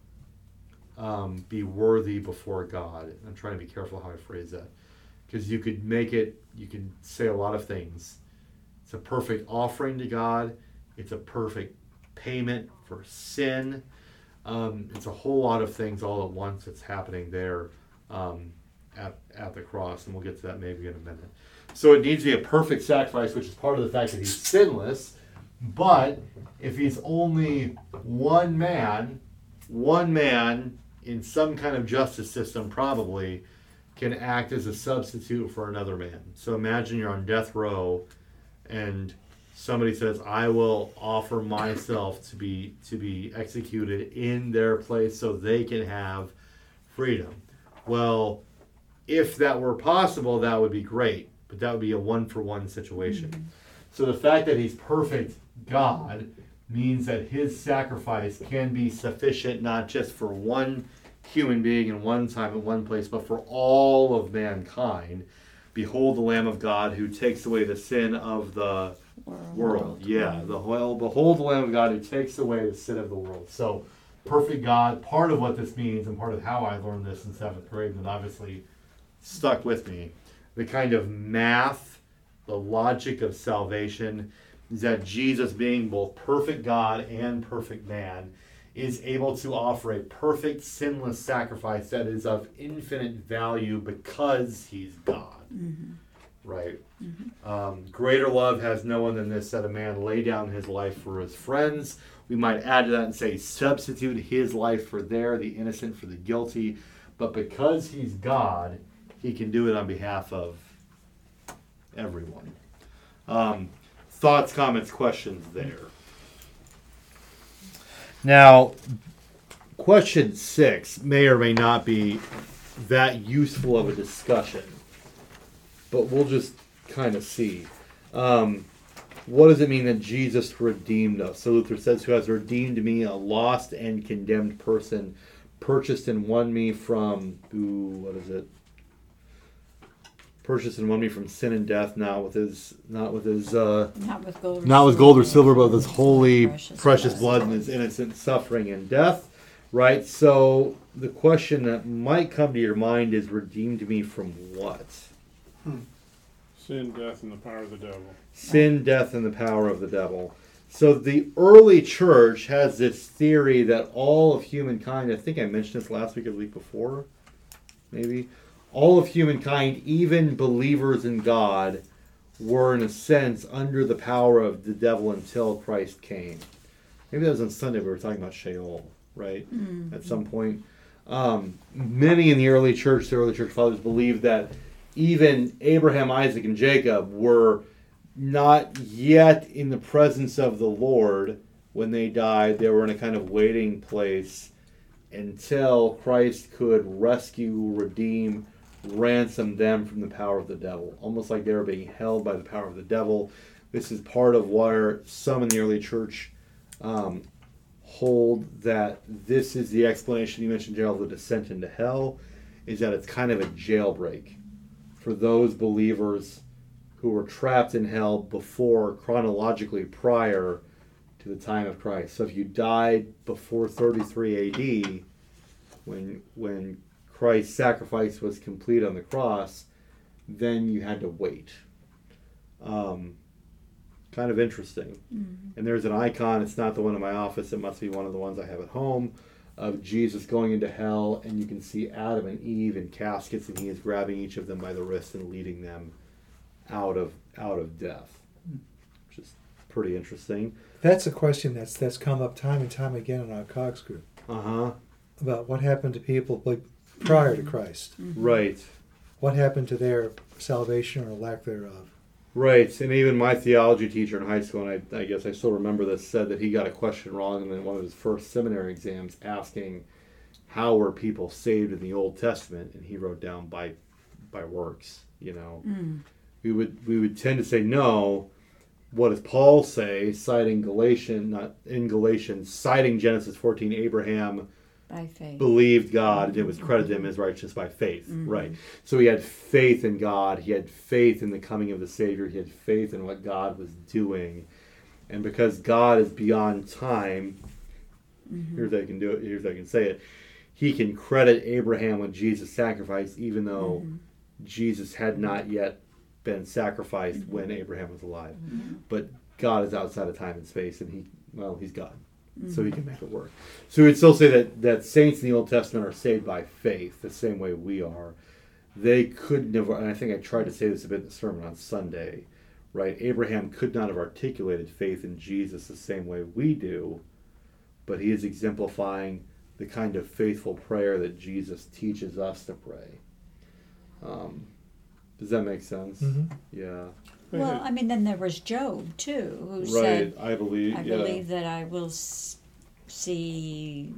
be worthy before God. I'm trying to be careful how I phrase that, because you could say a lot of things. It's a perfect offering to God. It's a perfect payment for sin. It's a whole lot of things all at once that's happening there at the cross, and we'll get to that maybe in a minute. So it needs to be a perfect sacrifice, which is part of the fact that he's sinless. But if he's only one man in some kind of justice system probably can act as a substitute for another man. So imagine you're on death row and somebody says, I will offer myself to be executed in their place so they can have freedom. Well, if that were possible, that would be great, but that would be a one-for-one situation. So the fact that he's perfect God means that his sacrifice can be sufficient not just for one human being in one time in one place, but for all of mankind. Behold the Lamb of God who takes away the sin of the world. Yeah, behold the Lamb of God who takes away the sin of the world. So perfect God, part of what this means and part of how I learned this in 7th grade, and obviously stuck with me, the kind of math, the logic of salvation is that Jesus, being both perfect God and perfect man, is able to offer a perfect, sinless sacrifice that is of infinite value because he's God. Right? Greater love has no one than this, that a man lay down his life for his friends. We might add to that and say, substitute his life for the innocent for the guilty. But because he's God, he can do it on behalf of everyone. Thoughts, comments, questions there. Now, question 6 may or may not be that useful of a discussion, but we'll just kind of see. What does it mean that Jesus redeemed us? So Luther says, who has redeemed me, a lost and condemned person, purchased and won me from, purchased and won me from sin and death, not with gold or silver, but with his holy, precious blood and his innocent suffering and death. Right? So the question that might come to your mind is, redeemed me from what? Sin, death, and the power of the devil. Sin, death, and the power of the devil. So the early church has this theory that all of humankind, I think I mentioned this last week or the week before, maybe, all of humankind, even believers in God, were in a sense under the power of the devil until Christ came. Maybe that was on Sunday, we were talking about Sheol, right? At some point. Many in the early church fathers, believed that even Abraham, Isaac, and Jacob were not yet in the presence of the Lord when they died. They were in a kind of waiting place until Christ could rescue, redeem, ransom them from the power of the devil. Almost like they were being held by the power of the devil. This is part of where some in the early church hold that this is the explanation you mentioned, Gerald, the descent into hell, is that it's kind of a jailbreak for those believers who were trapped in hell before, chronologically prior to the time of Christ. So if you died before 33 AD, when Christ's sacrifice was complete on the cross, then you had to wait. Kind of interesting. And there's an icon, it's not the one in my office, it must be one of the ones I have at home, of Jesus going into hell, and you can see Adam and Eve in caskets, and he is grabbing each of them by the wrist and leading them out of death, which is pretty interesting. That's a question that's come up time and time again in our Cogs group. About what happened to people prior to Christ. Right. What happened to their salvation or lack thereof? Right, and even my theology teacher in high school, and I guess I still remember this, said that he got a question wrong in one of his first seminary exams asking how were people saved in the Old Testament, and he wrote down by works, you know. we would tend to say no. What does Paul say, citing Galatians, citing Genesis 14, Abraham By faith. believed God, and it was credited him as righteousness by faith. Mm-hmm. Right. So he had faith in God. He had faith in the coming of the Savior. He had faith in what God was doing. And because God is beyond time, here's how I can do it. Here's how I can say it. He can credit Abraham with Jesus' sacrifice, even though Jesus had not yet been sacrificed when Abraham was alive. But God is outside of time and space, and he's God. So he can make it work. So we'd still say that saints in the Old Testament are saved by faith, the same way we are. They could never, and I think I tried to say this a bit in the sermon on Sunday, right? Abraham could not have articulated faith in Jesus the same way we do, but he is exemplifying the kind of faithful prayer that Jesus teaches us to pray. Does that make sense? Mm-hmm. Yeah. Well, I mean, then there was Job too, who Right, said, I believe that I will see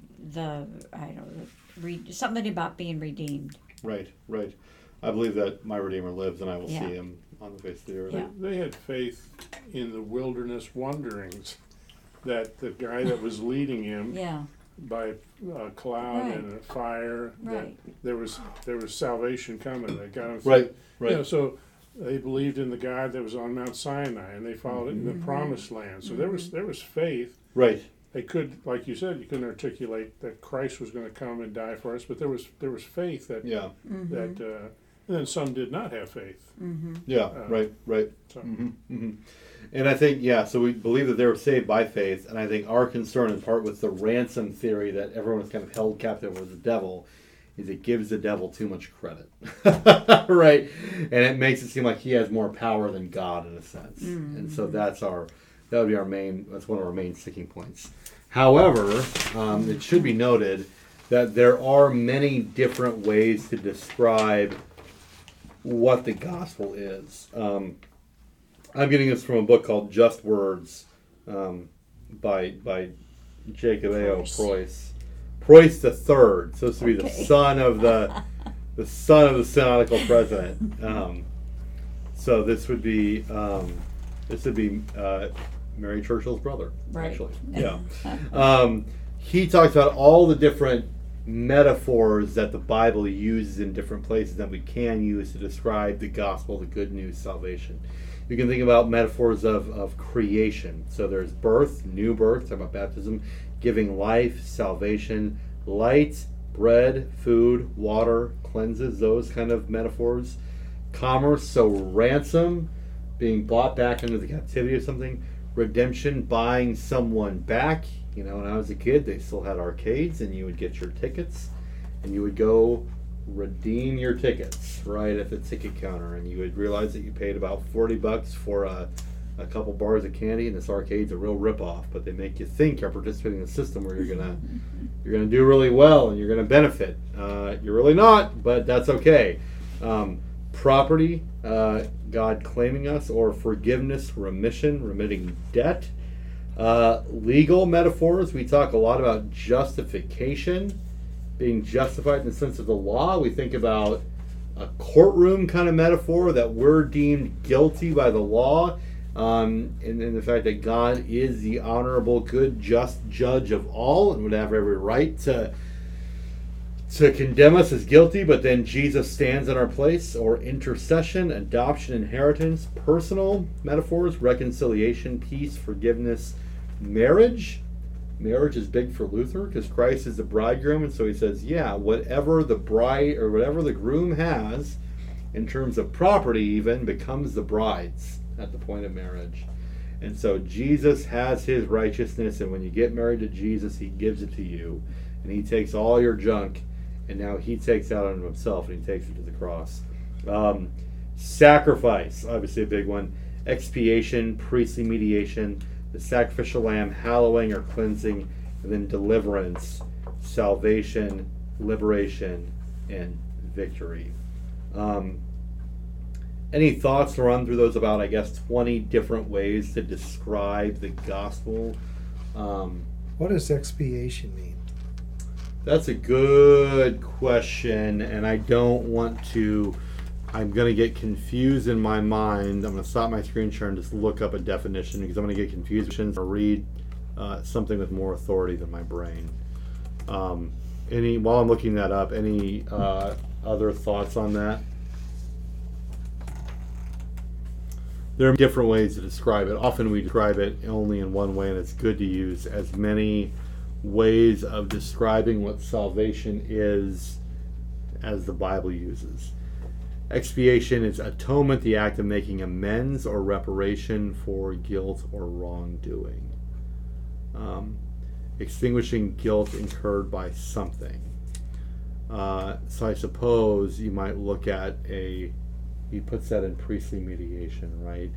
something about being redeemed. Right. I believe that my Redeemer lives, and I will Yeah. see him on the face of the earth. Yeah. They had faith in the wilderness wanderings, that the guy that was leading him Yeah, by a cloud Right. and a fire, Right. that there was salvation coming. That got him through. Right. You know, so they believed in the God that was on Mount Sinai, and they followed it in the Promised Land. So there was faith. Right. They could, like you said, you couldn't articulate that Christ was going to come and die for us, but there was faith that Yeah. and then some did not have faith. Yeah. Right. So. And I think, so we believe that they were saved by faith, and I think our concern, in part with the ransom theory that everyone is kind of held captive with the devil, is it gives the devil too much credit, right? And it makes it seem like he has more power than God in a sense, and so that's one of our main sticking points. However, it should be noted that there are many different ways to describe what the gospel is. I'm getting this from a book called Just Words by Jacob A.O. Preuss. Preuss the Third, supposed to be the son of the synodical president. So this would be Mary Churchill's brother, Right. actually. Yeah. He talks about all the different metaphors that the Bible uses in different places that we can use to describe the gospel, the good news, salvation. You can think about metaphors of creation. So there's birth, new birth, talking about baptism, giving life, salvation, light, bread, food, water, cleanses, those kind of metaphors. Commerce, so ransom, being bought back into the captivity of something. Redemption, buying someone back. You know, when I was a kid, they still had arcades, and you would get your tickets, and you would go redeem your tickets right at the ticket counter, and you would realize that you paid about $40 for a couple bars of candy, and this arcade's a real ripoff, but they make you think you're participating in a system where you're gonna do really well and you're gonna benefit. You're really not, but that's okay. Property, God claiming us, or forgiveness, remitting debt. Legal metaphors, we talk a lot about justification, being justified in the sense of the law. We think about a courtroom kind of metaphor, that we're deemed guilty by the law, and the fact that God is the honorable, good, just judge of all, and would have every right to condemn us as guilty, but then Jesus stands in our place. Or intercession, adoption, inheritance. Personal metaphors, reconciliation, peace, forgiveness. Marriage is big for Luther, because Christ is the bridegroom, and so he says, whatever the bride or whatever the groom has in terms of property even becomes the bride's at the point of marriage. And so Jesus has his righteousness, and when you get married to Jesus, he gives it to you, and he takes all your junk, and now he takes out on himself, and he takes it to the cross. Sacrifice, obviously a big one. Expiation, priestly mediation, the sacrificial lamb, hallowing or cleansing, and then deliverance, salvation, liberation, and victory. Any thoughts to run through those about, 20 different ways to describe the gospel? What does expiation mean? That's a good question, and I don't want to I'm going to get confused in my mind. I'm going to stop my screen share and just look up a definition because I'm going to get confused or read something with more authority than my brain. While I'm looking that up, any other thoughts on that? There are different ways to describe it. Often we describe it only in one way, and it's good to use as many ways of describing what salvation is as the Bible uses. Expiation is atonement, the act of making amends or reparation for guilt or wrongdoing. Extinguishing guilt incurred by something. So I suppose you might look at he puts that in priestly mediation, right?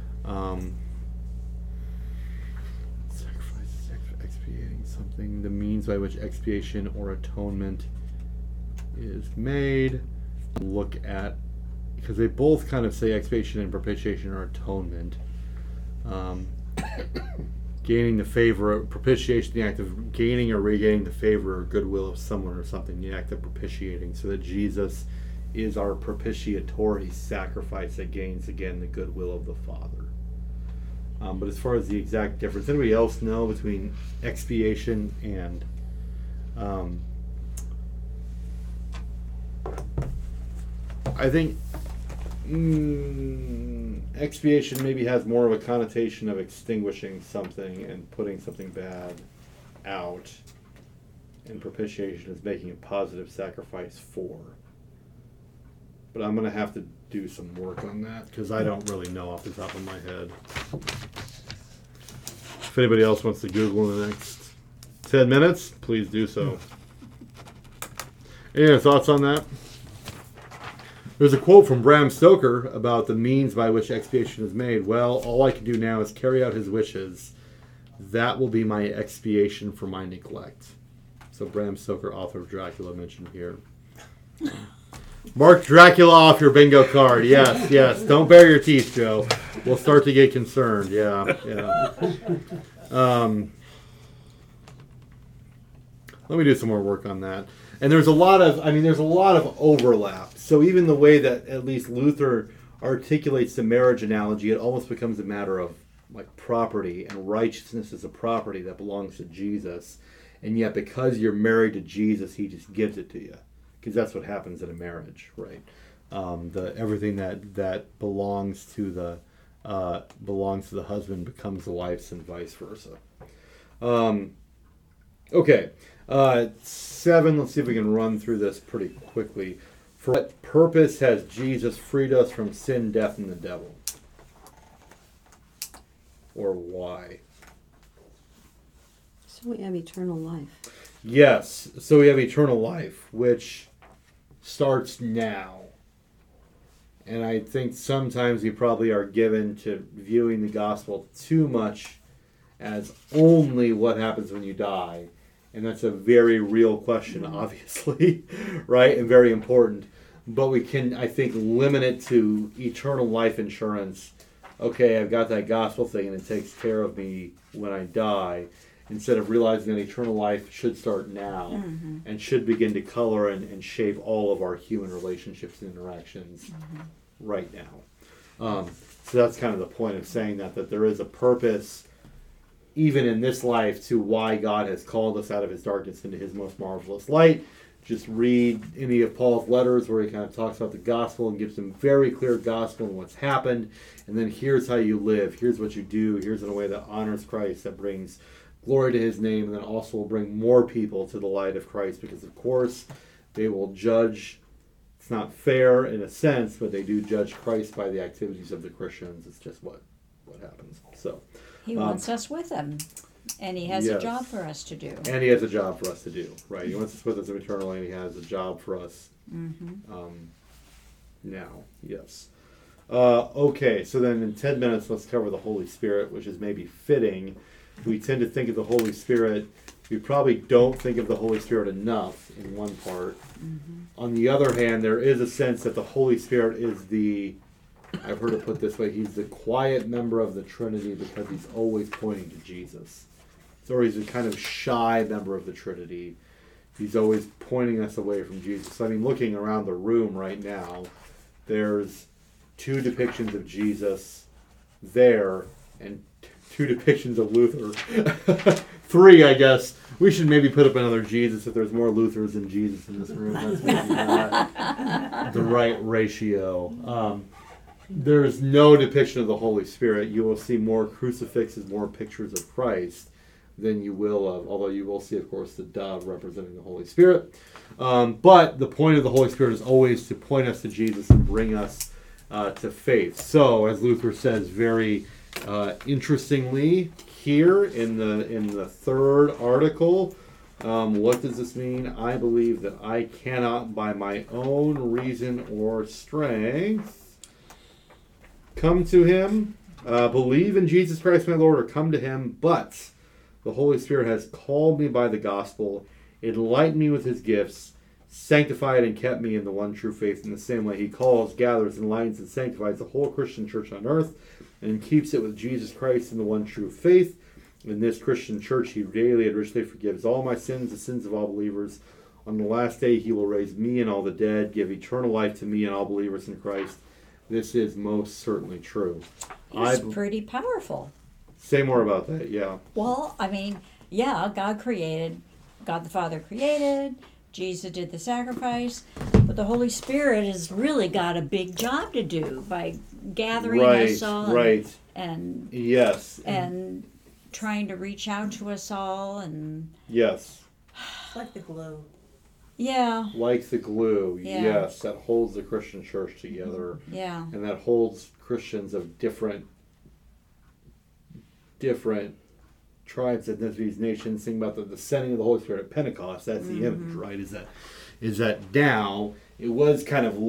Sacrifice, expiating something, the means by which expiation or atonement is made. Look at, because they both kind of say expiation and propitiation or atonement. Gaining the favor, propitiation, the act of gaining or regaining the favor or goodwill of someone or something, the act of propitiating, so that Jesus is our propitiatory sacrifice that gains again the goodwill of the Father. But as far as the exact difference, anybody else know between expiation and I think expiation maybe has more of a connotation of extinguishing something and putting something bad out, and propitiation is making a positive sacrifice for. But I'm going to have to do some work on that because I don't really know off the top of my head. If anybody else wants to Google in the next 10 minutes, please do so. Any other thoughts on that? There's a quote from Bram Stoker about the means by which expiation is made. Well, all I can do now is carry out his wishes. That will be my expiation for my neglect. So Bram Stoker, author of Dracula, mentioned here. Mark Dracula off your bingo card. Yes, yes. Don't bare your teeth, Joe. We'll start to get concerned. Yeah. Let me do some more work on that. And there's a lot of overlap. So even the way that at least Luther articulates the marriage analogy, it almost becomes a matter of like property, and righteousness is a property that belongs to Jesus. And yet because you're married to Jesus, he just gives it to you. Because that's what happens in a marriage, right? Everything that belongs to the husband becomes the wife's, and vice versa. Okay, 7. Let's see if we can run through this pretty quickly. For what purpose has Jesus freed us from sin, death, and the devil? Or why? So we have eternal life. Yes, so we have eternal life, which starts now. And I think sometimes we probably are given to viewing the gospel too much as only what happens when you die. And that's a very real question, obviously, right? And very important. But we can, I think, limit it to eternal life insurance. Okay, I've got that gospel thing and it takes care of me when I die. Instead of realizing that eternal life should start now and should begin to color and shape all of our human relationships and interactions right now. So that's kind of the point of saying that there is a purpose, even in this life, to why God has called us out of his darkness into his most marvelous light. Just read any of Paul's letters where he kind of talks about the gospel and gives them very clear gospel and what's happened. And then here's how you live. Here's what you do. Here's in a way that honors Christ, that brings glory to his name, and then also will bring more people to the light of Christ, because of course they will judge. It's not fair in a sense, but they do judge Christ by the activities of the Christians. It's just what happens. So he wants us with him, and he has a job for us to do. And he has a job for us to do, right? He wants us with us eternally, and he has a job for us now. Yes. Okay, so then in 10 minutes, let's cover the Holy Spirit, which is maybe fitting. We tend to think of the Holy Spirit. We probably don't think of the Holy Spirit enough in one part. On the other hand, there is a sense that the Holy Spirit is I've heard it put this way, he's the quiet member of the Trinity because he's always pointing to Jesus. So he's a kind of shy member of the Trinity. He's always pointing us away from Jesus. So, I mean, looking around the room right now, there's 2 depictions of Jesus there and 2 depictions of Luther. 3, I guess. We should maybe put up another Jesus if there's more Luthers than Jesus in this room. That's maybe not the right ratio. There's no depiction of the Holy Spirit. You will see more crucifixes, more pictures of Christ than you will of, although you will see, of course, the dove representing the Holy Spirit. But the point of the Holy Spirit is always to point us to Jesus and bring us to faith. So, as Luther says very interestingly here in the 3rd article, what does this mean? I believe that I cannot by my own reason or strength come to him, believe in Jesus Christ my Lord, or come to him, but the Holy Spirit has called me by the gospel, enlightened me with his gifts, sanctified and kept me in the one true faith. In the same way he calls, gathers, enlightens, and sanctifies the whole Christian church on earth, and keeps it with Jesus Christ in the one true faith. In this Christian church he daily and richly forgives all my sins, the sins of all believers. On the last day he will raise me and all the dead, give eternal life to me and all believers in Christ. This is most certainly true. He's pretty powerful. Say more about that, yeah. Well, I mean, yeah, God the Father created, Jesus did the sacrifice, but the Holy Spirit has really got a big job to do by gathering us all and yes, and trying to reach out to us all, and yes, It's like the glue. Yeah. Like the glue, Yeah. yes, that holds the Christian church together. Yeah. And that holds Christians of different tribes, ethnicities, nations. Think about the descending of the Holy Spirit at Pentecost. That's the image, right? Is that now it was kind of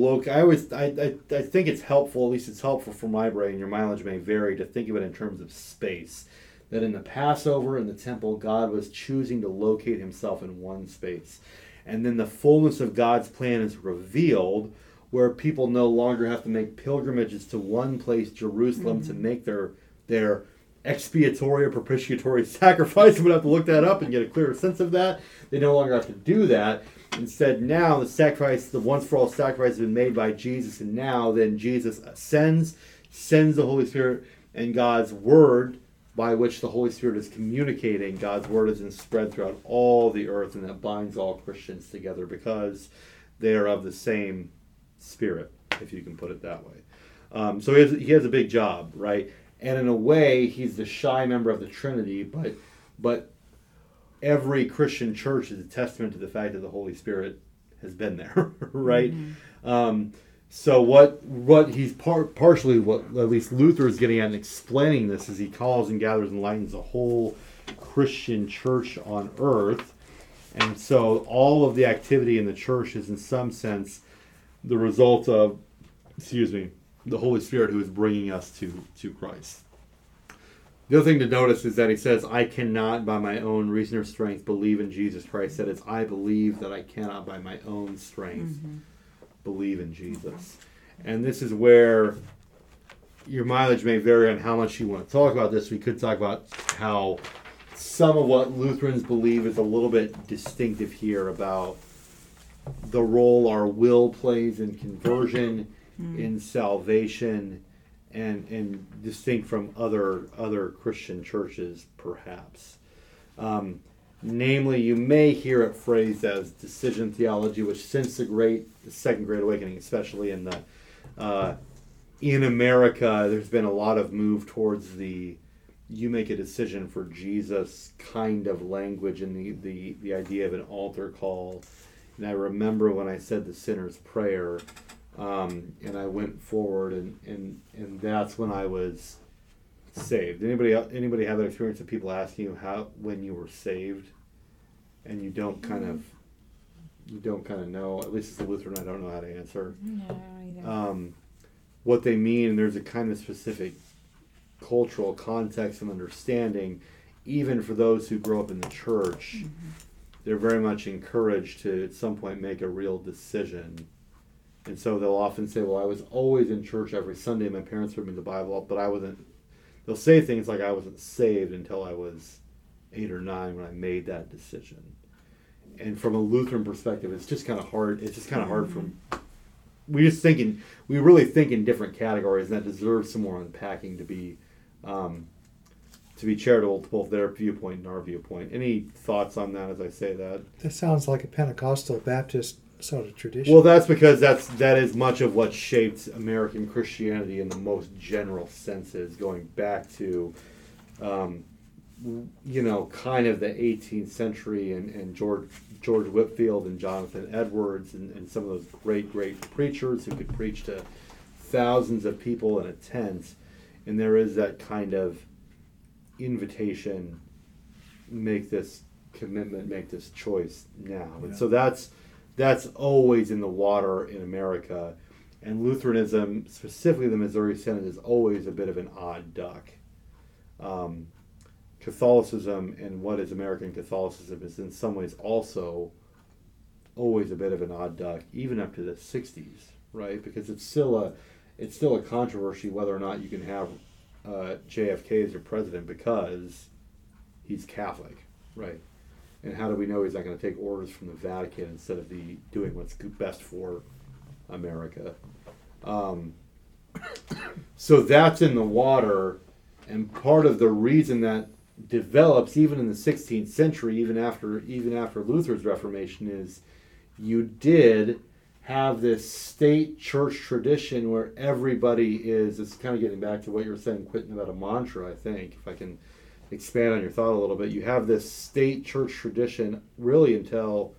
I think it's helpful, at least it's helpful for my brain, your mileage may vary, to think of it in terms of space. That in the Passover and the temple, God was choosing to locate himself in one space. And then the fullness of God's plan is revealed, where people no longer have to make pilgrimages to one place, Jerusalem, to make their expiatory or propitiatory sacrifice. I'm going to have to look that up and get a clearer sense of that. They no longer have to do that. Instead, now the once for all sacrifice has been made by Jesus, and now then Jesus ascends, sends the Holy Spirit, and God's word, by which the Holy Spirit is communicating, God's word is then spread throughout all the earth, and that binds all Christians together because they are of the same Spirit, if you can put it that way. So he has a big job, right? And in a way, he's the shy member of the Trinity, but every Christian church is a testament to the fact that the Holy Spirit has been there, right? So what he's partially, what at least Luther is getting at in explaining this, is he calls and gathers and enlightens the whole Christian church on earth. And so all of the activity in the church is in some sense the result of, the Holy Spirit who is bringing us to Christ. The other thing to notice is that he says, I cannot by my own reason or strength believe in Jesus Christ. That is, I believe that I cannot by my own strength believe in Jesus. And this is where your mileage may vary on how much you want to talk about this. We could talk about how some of what Lutherans believe is a little bit distinctive here about the role our will plays in conversion, in salvation, and distinct from other Christian churches, perhaps. Namely, you may hear it phrased as decision theology, which since the Second Great Awakening, especially in America, there's been a lot of move towards the you make a decision for Jesus kind of language, and the idea of an altar call. And I remember when I said the sinner's prayer, and I went forward, and that's when I was saved. Anybody have that experience of people asking you when you were saved, and you don't kind of know, at least as a Lutheran, I don't know how to answer. No, either. What they mean, and there's a kind of specific cultural context and understanding, even for those who grow up in the church. They're very much encouraged to at some point make a real decision. And so they'll often say, well, I was always in church every Sunday. My parents read me the Bible, but I wasn't. They'll say things like I wasn't saved until I was 8 or 9 when I made that decision. And from a Lutheran perspective, it's just kind of hard. It's just kind of hard we really think in different categories, and that deserves some more unpacking to be charitable to both their viewpoint and our viewpoint. Any thoughts on that as I say that? That sounds like a Pentecostal Baptist sort of tradition. Well, that's because that is much of what shaped American Christianity in the most general senses, going back to, kind of the 18th century and George Whitefield and Jonathan Edwards and some of those great preachers who could preach to thousands of people in a tent. And there is that kind of invitation, make this commitment, make this choice now. And so that's always in the water in America. And Lutheranism, specifically the Missouri Synod, is always a bit of an odd duck. Catholicism and what is American Catholicism is in some ways also always a bit of an odd duck, even up to the 60s, right? Because it's still a controversy whether or not you can have JFK as your president because he's Catholic, right? And how do we know he's not going to take orders from the Vatican instead of doing what's best for America? So that's in the water, and part of the reason that develops even in the 16th century, even after Luther's Reformation, is you did have this state church tradition where everybody is. It's kind of getting back to what you were saying, Quentin, about a mantra. I think if I can expand on your thought a little bit, you have this state church tradition really until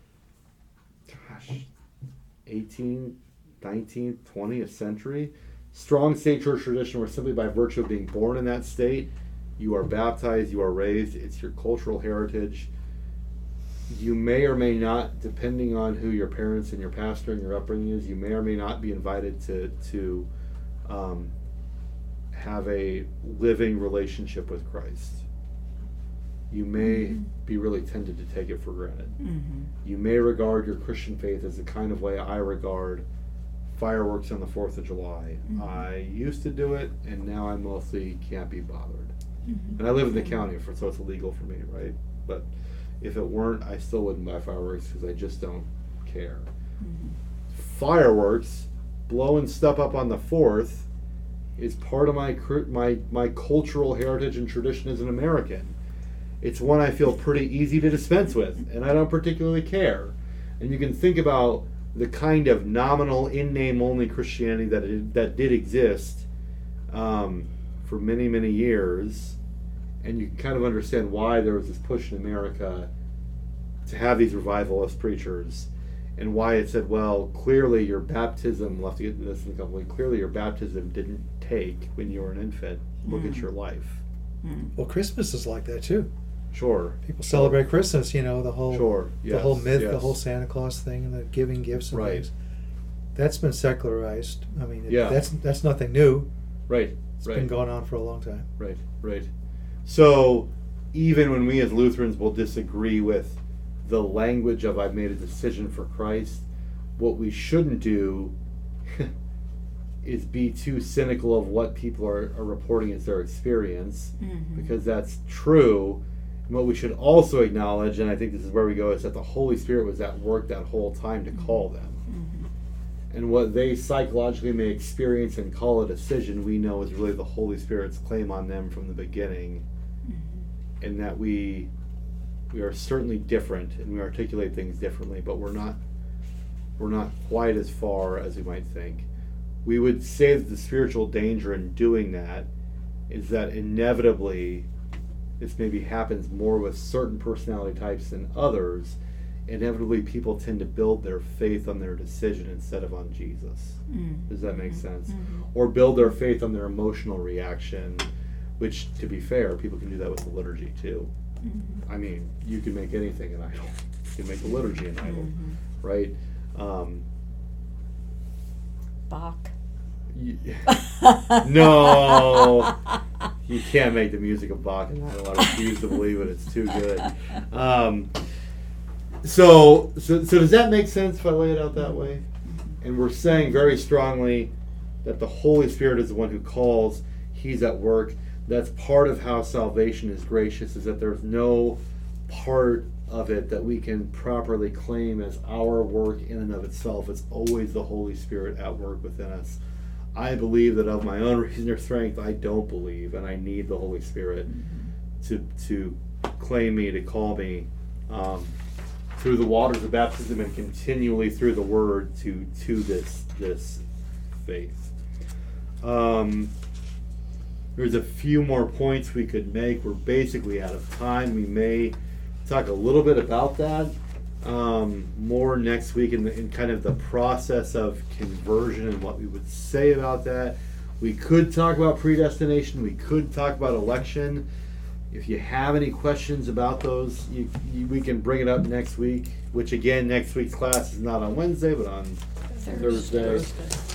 18th, 19th, 20th century. Strong state church tradition where simply by virtue of being born in that state, you are baptized, you are raised, it's your cultural heritage. You may or may not, depending on who your parents and your pastor and your upbringing is, you may or may not be invited to have a living relationship with Christ. You may be really tempted to take it for granted. Mm-hmm. You may regard your Christian faith as the kind of way I regard fireworks on the 4th of July. Mm-hmm. I used to do it, and now I mostly can't be bothered. Mm-hmm. And I live in the county, so it's illegal for me, right? But if it weren't, I still wouldn't buy fireworks because I just don't care. Mm-hmm. Fireworks, blowing stuff up on the 4th, is part of my cultural heritage and tradition as an American. It's one I feel pretty easy to dispense with, and I don't particularly care. And you can think about the kind of nominal, in-name only Christianity that did exist for many, many years, and you can kind of understand why there was this push in America to have these revivalist preachers, and why it said, well, clearly your baptism, we'll have to get into this in a couple of weeks, clearly your baptism didn't take when you were an infant. Look at your life. Well, Christmas is like that too. Sure. People celebrate Christmas, the whole yes, the whole myth, yes. the whole Santa Claus thing, and the giving gifts and right. things. That's been secularized. I mean, yeah. that's nothing new. Right. It's been going on for a long time. Right. So even when we as Lutherans will disagree with the language of I've made a decision for Christ, what we shouldn't do is be too cynical of what people are reporting as their experience, because that's true. And what we should also acknowledge, and I think this is where we go, is that the Holy Spirit was at work that whole time to call them. And what they psychologically may experience and call a decision, we know is really the Holy Spirit's claim on them from the beginning. And that we are certainly different, and we articulate things differently, but we're not quite as far as we might think. We would say that the spiritual danger in doing that is that inevitably this maybe happens more with certain personality types than others. Inevitably people tend to build their faith on their decision instead of on Jesus. Does that make sense? Or build their faith on their emotional reaction, which, to be fair, people can do that with the liturgy too. I mean, you can make anything an idol. You can make the liturgy an idol, right? Bach. No, you can't make the music of Bach an idol. I refuse to believe it. It's too good. So does that make sense if I lay it out that way? And we're saying very strongly that the Holy Spirit is the one who calls. He's at work. That's part of how salvation is gracious, is that there's no part of it that we can properly claim as our work in and of itself. It's always the Holy Spirit at work within us. I believe that of my own reason or strength, I don't believe, and I need the Holy Spirit to claim me, to call me through the waters of baptism and continually through the Word to this faith. There's a few more points we could make. We're basically out of time. We may talk a little bit about that more next week in kind of the process of conversion and what we would say about that. We could talk about predestination. We could talk about election. If you have any questions about those, we can bring it up next week, which again, next week's class is not on Wednesday, but on Thursday.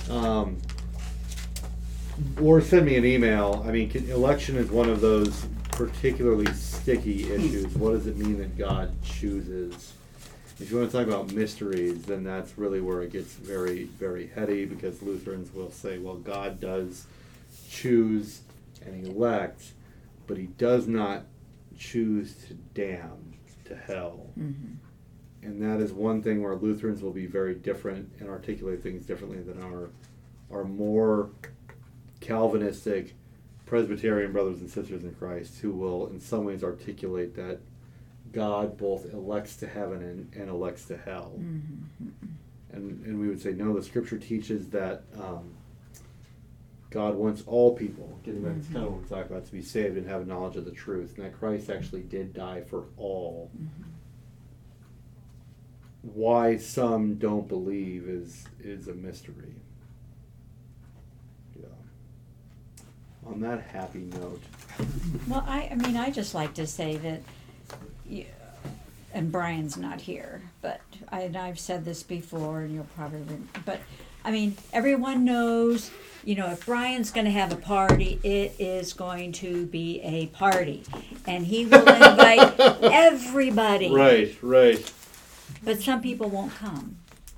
Or send me an email. I mean, election is one of those particularly sticky issues. What does it mean that God chooses? If you want to talk about mysteries, then that's really where it gets very, very heady, because Lutherans will say, well, God does choose and elect, but he does not choose to damn to hell. Mm-hmm. And that is one thing where Lutherans will be very different and articulate things differently than our more Calvinistic Presbyterian brothers and sisters in Christ, who will in some ways articulate that God both elects to heaven and elects to hell. Mm-hmm. And we would say, no, the Scripture teaches that God wants all people, getting back to kind of what we talked about, to be saved and have knowledge of the truth, and that Christ actually did die for all. Mm-hmm. Why some don't believe is a mystery. Yeah. On that happy note. Well, I just like to say that, and Brian's not here, but I've said this before, and you'll probably, but I mean, everyone knows, if Brian's going to have a party, it is going to be a party, and he will invite everybody. Right. But some people won't come.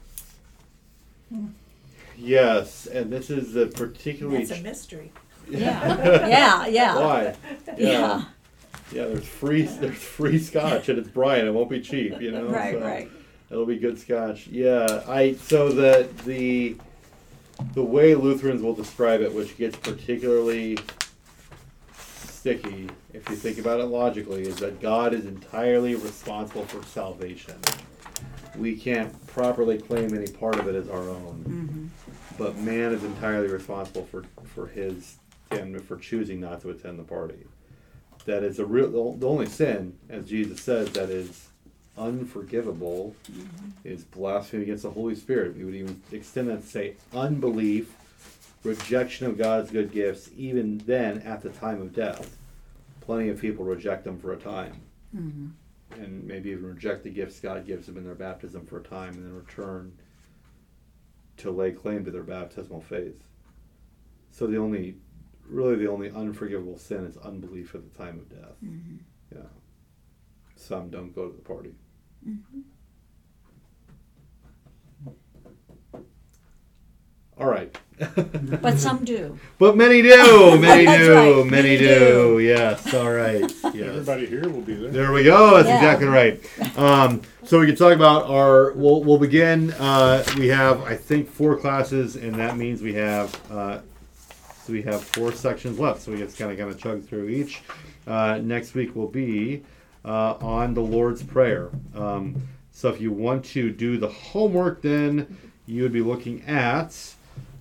Yes, and this is a particularly... That's a mystery. Yeah. Why? Yeah. Yeah, there's free scotch, and it's Brian. It won't be cheap, Right, so right. It'll be good scotch. Yeah, so the way Lutherans will describe it, which gets particularly sticky, if you think about it logically, is that God is entirely responsible for salvation. We can't properly claim any part of it as our own, but man is entirely responsible for choosing not to attend the party. That is the only sin, as Jesus says, that is unforgivable, is blasphemy against the Holy Spirit. We would even extend that to say unbelief, rejection of God's good gifts, even then at the time of death. Plenty of people reject them for a time. Mm-hmm. And maybe even reject the gifts God gives them in their baptism for a time, and then return to lay claim to their baptismal faith. So the only unforgivable sin is unbelief at the time of death. Mm-hmm. Yeah. Some don't go to the party. Mm-hmm. All right. But some do. But many do. Many That's do. right. Many do. Yes. All right. Yes. Everybody here will be there. There we go. That's exactly right. So we can talk about we'll begin. We have, I think, 4 classes, and that means we have 4 sections left. So we just kind of chug through each. Next week will be on the Lord's Prayer. So if you want to do the homework, then you would be looking at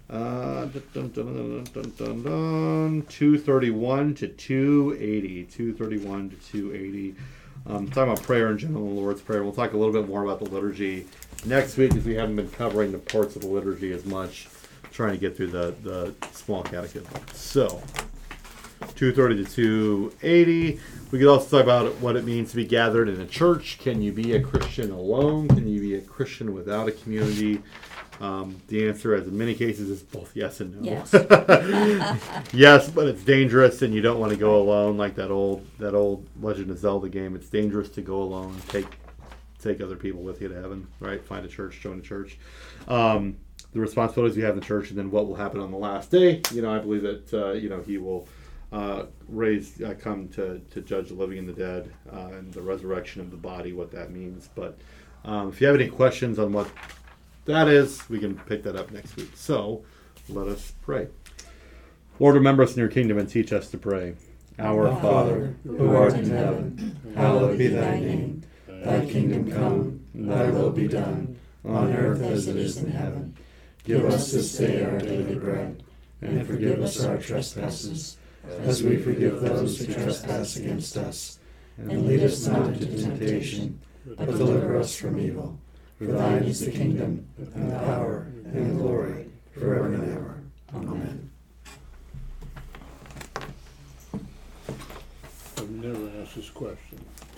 231 to 280. 231 to 280. Talking about prayer in general, the Lord's Prayer. We'll talk a little bit more about the liturgy next week, because we haven't been covering the parts of the liturgy as much, trying to get through the small catechism. So 230 to 280. We could also talk about what it means to be gathered in a church. Can you be a Christian alone? Can you be a Christian without a community? The answer, as in many cases, is both yes and no. Yes. Yes, but it's dangerous, and you don't want to go alone, like that old Legend of Zelda game. It's dangerous to go alone. Take other people with you to heaven, right? Find a church, join a church. The responsibilities you have in the church, and then what will happen on the last day. I believe that he will come to judge the living and the dead, and the resurrection of the body, what that means. But if you have any questions on what that is, we can pick that up next week. So let us pray. Lord, remember us in your kingdom and teach us to pray. Our Father, who art in heaven, hallowed be thy name. Thy kingdom come, and thy will be done, on earth as it is in heaven. Give us this day our daily bread, and forgive us our trespasses, as we forgive those who trespass against us. And lead us not into temptation, but deliver us from evil. For thine is the kingdom, and the power, and the glory, forever and ever. Amen. I've never asked this question.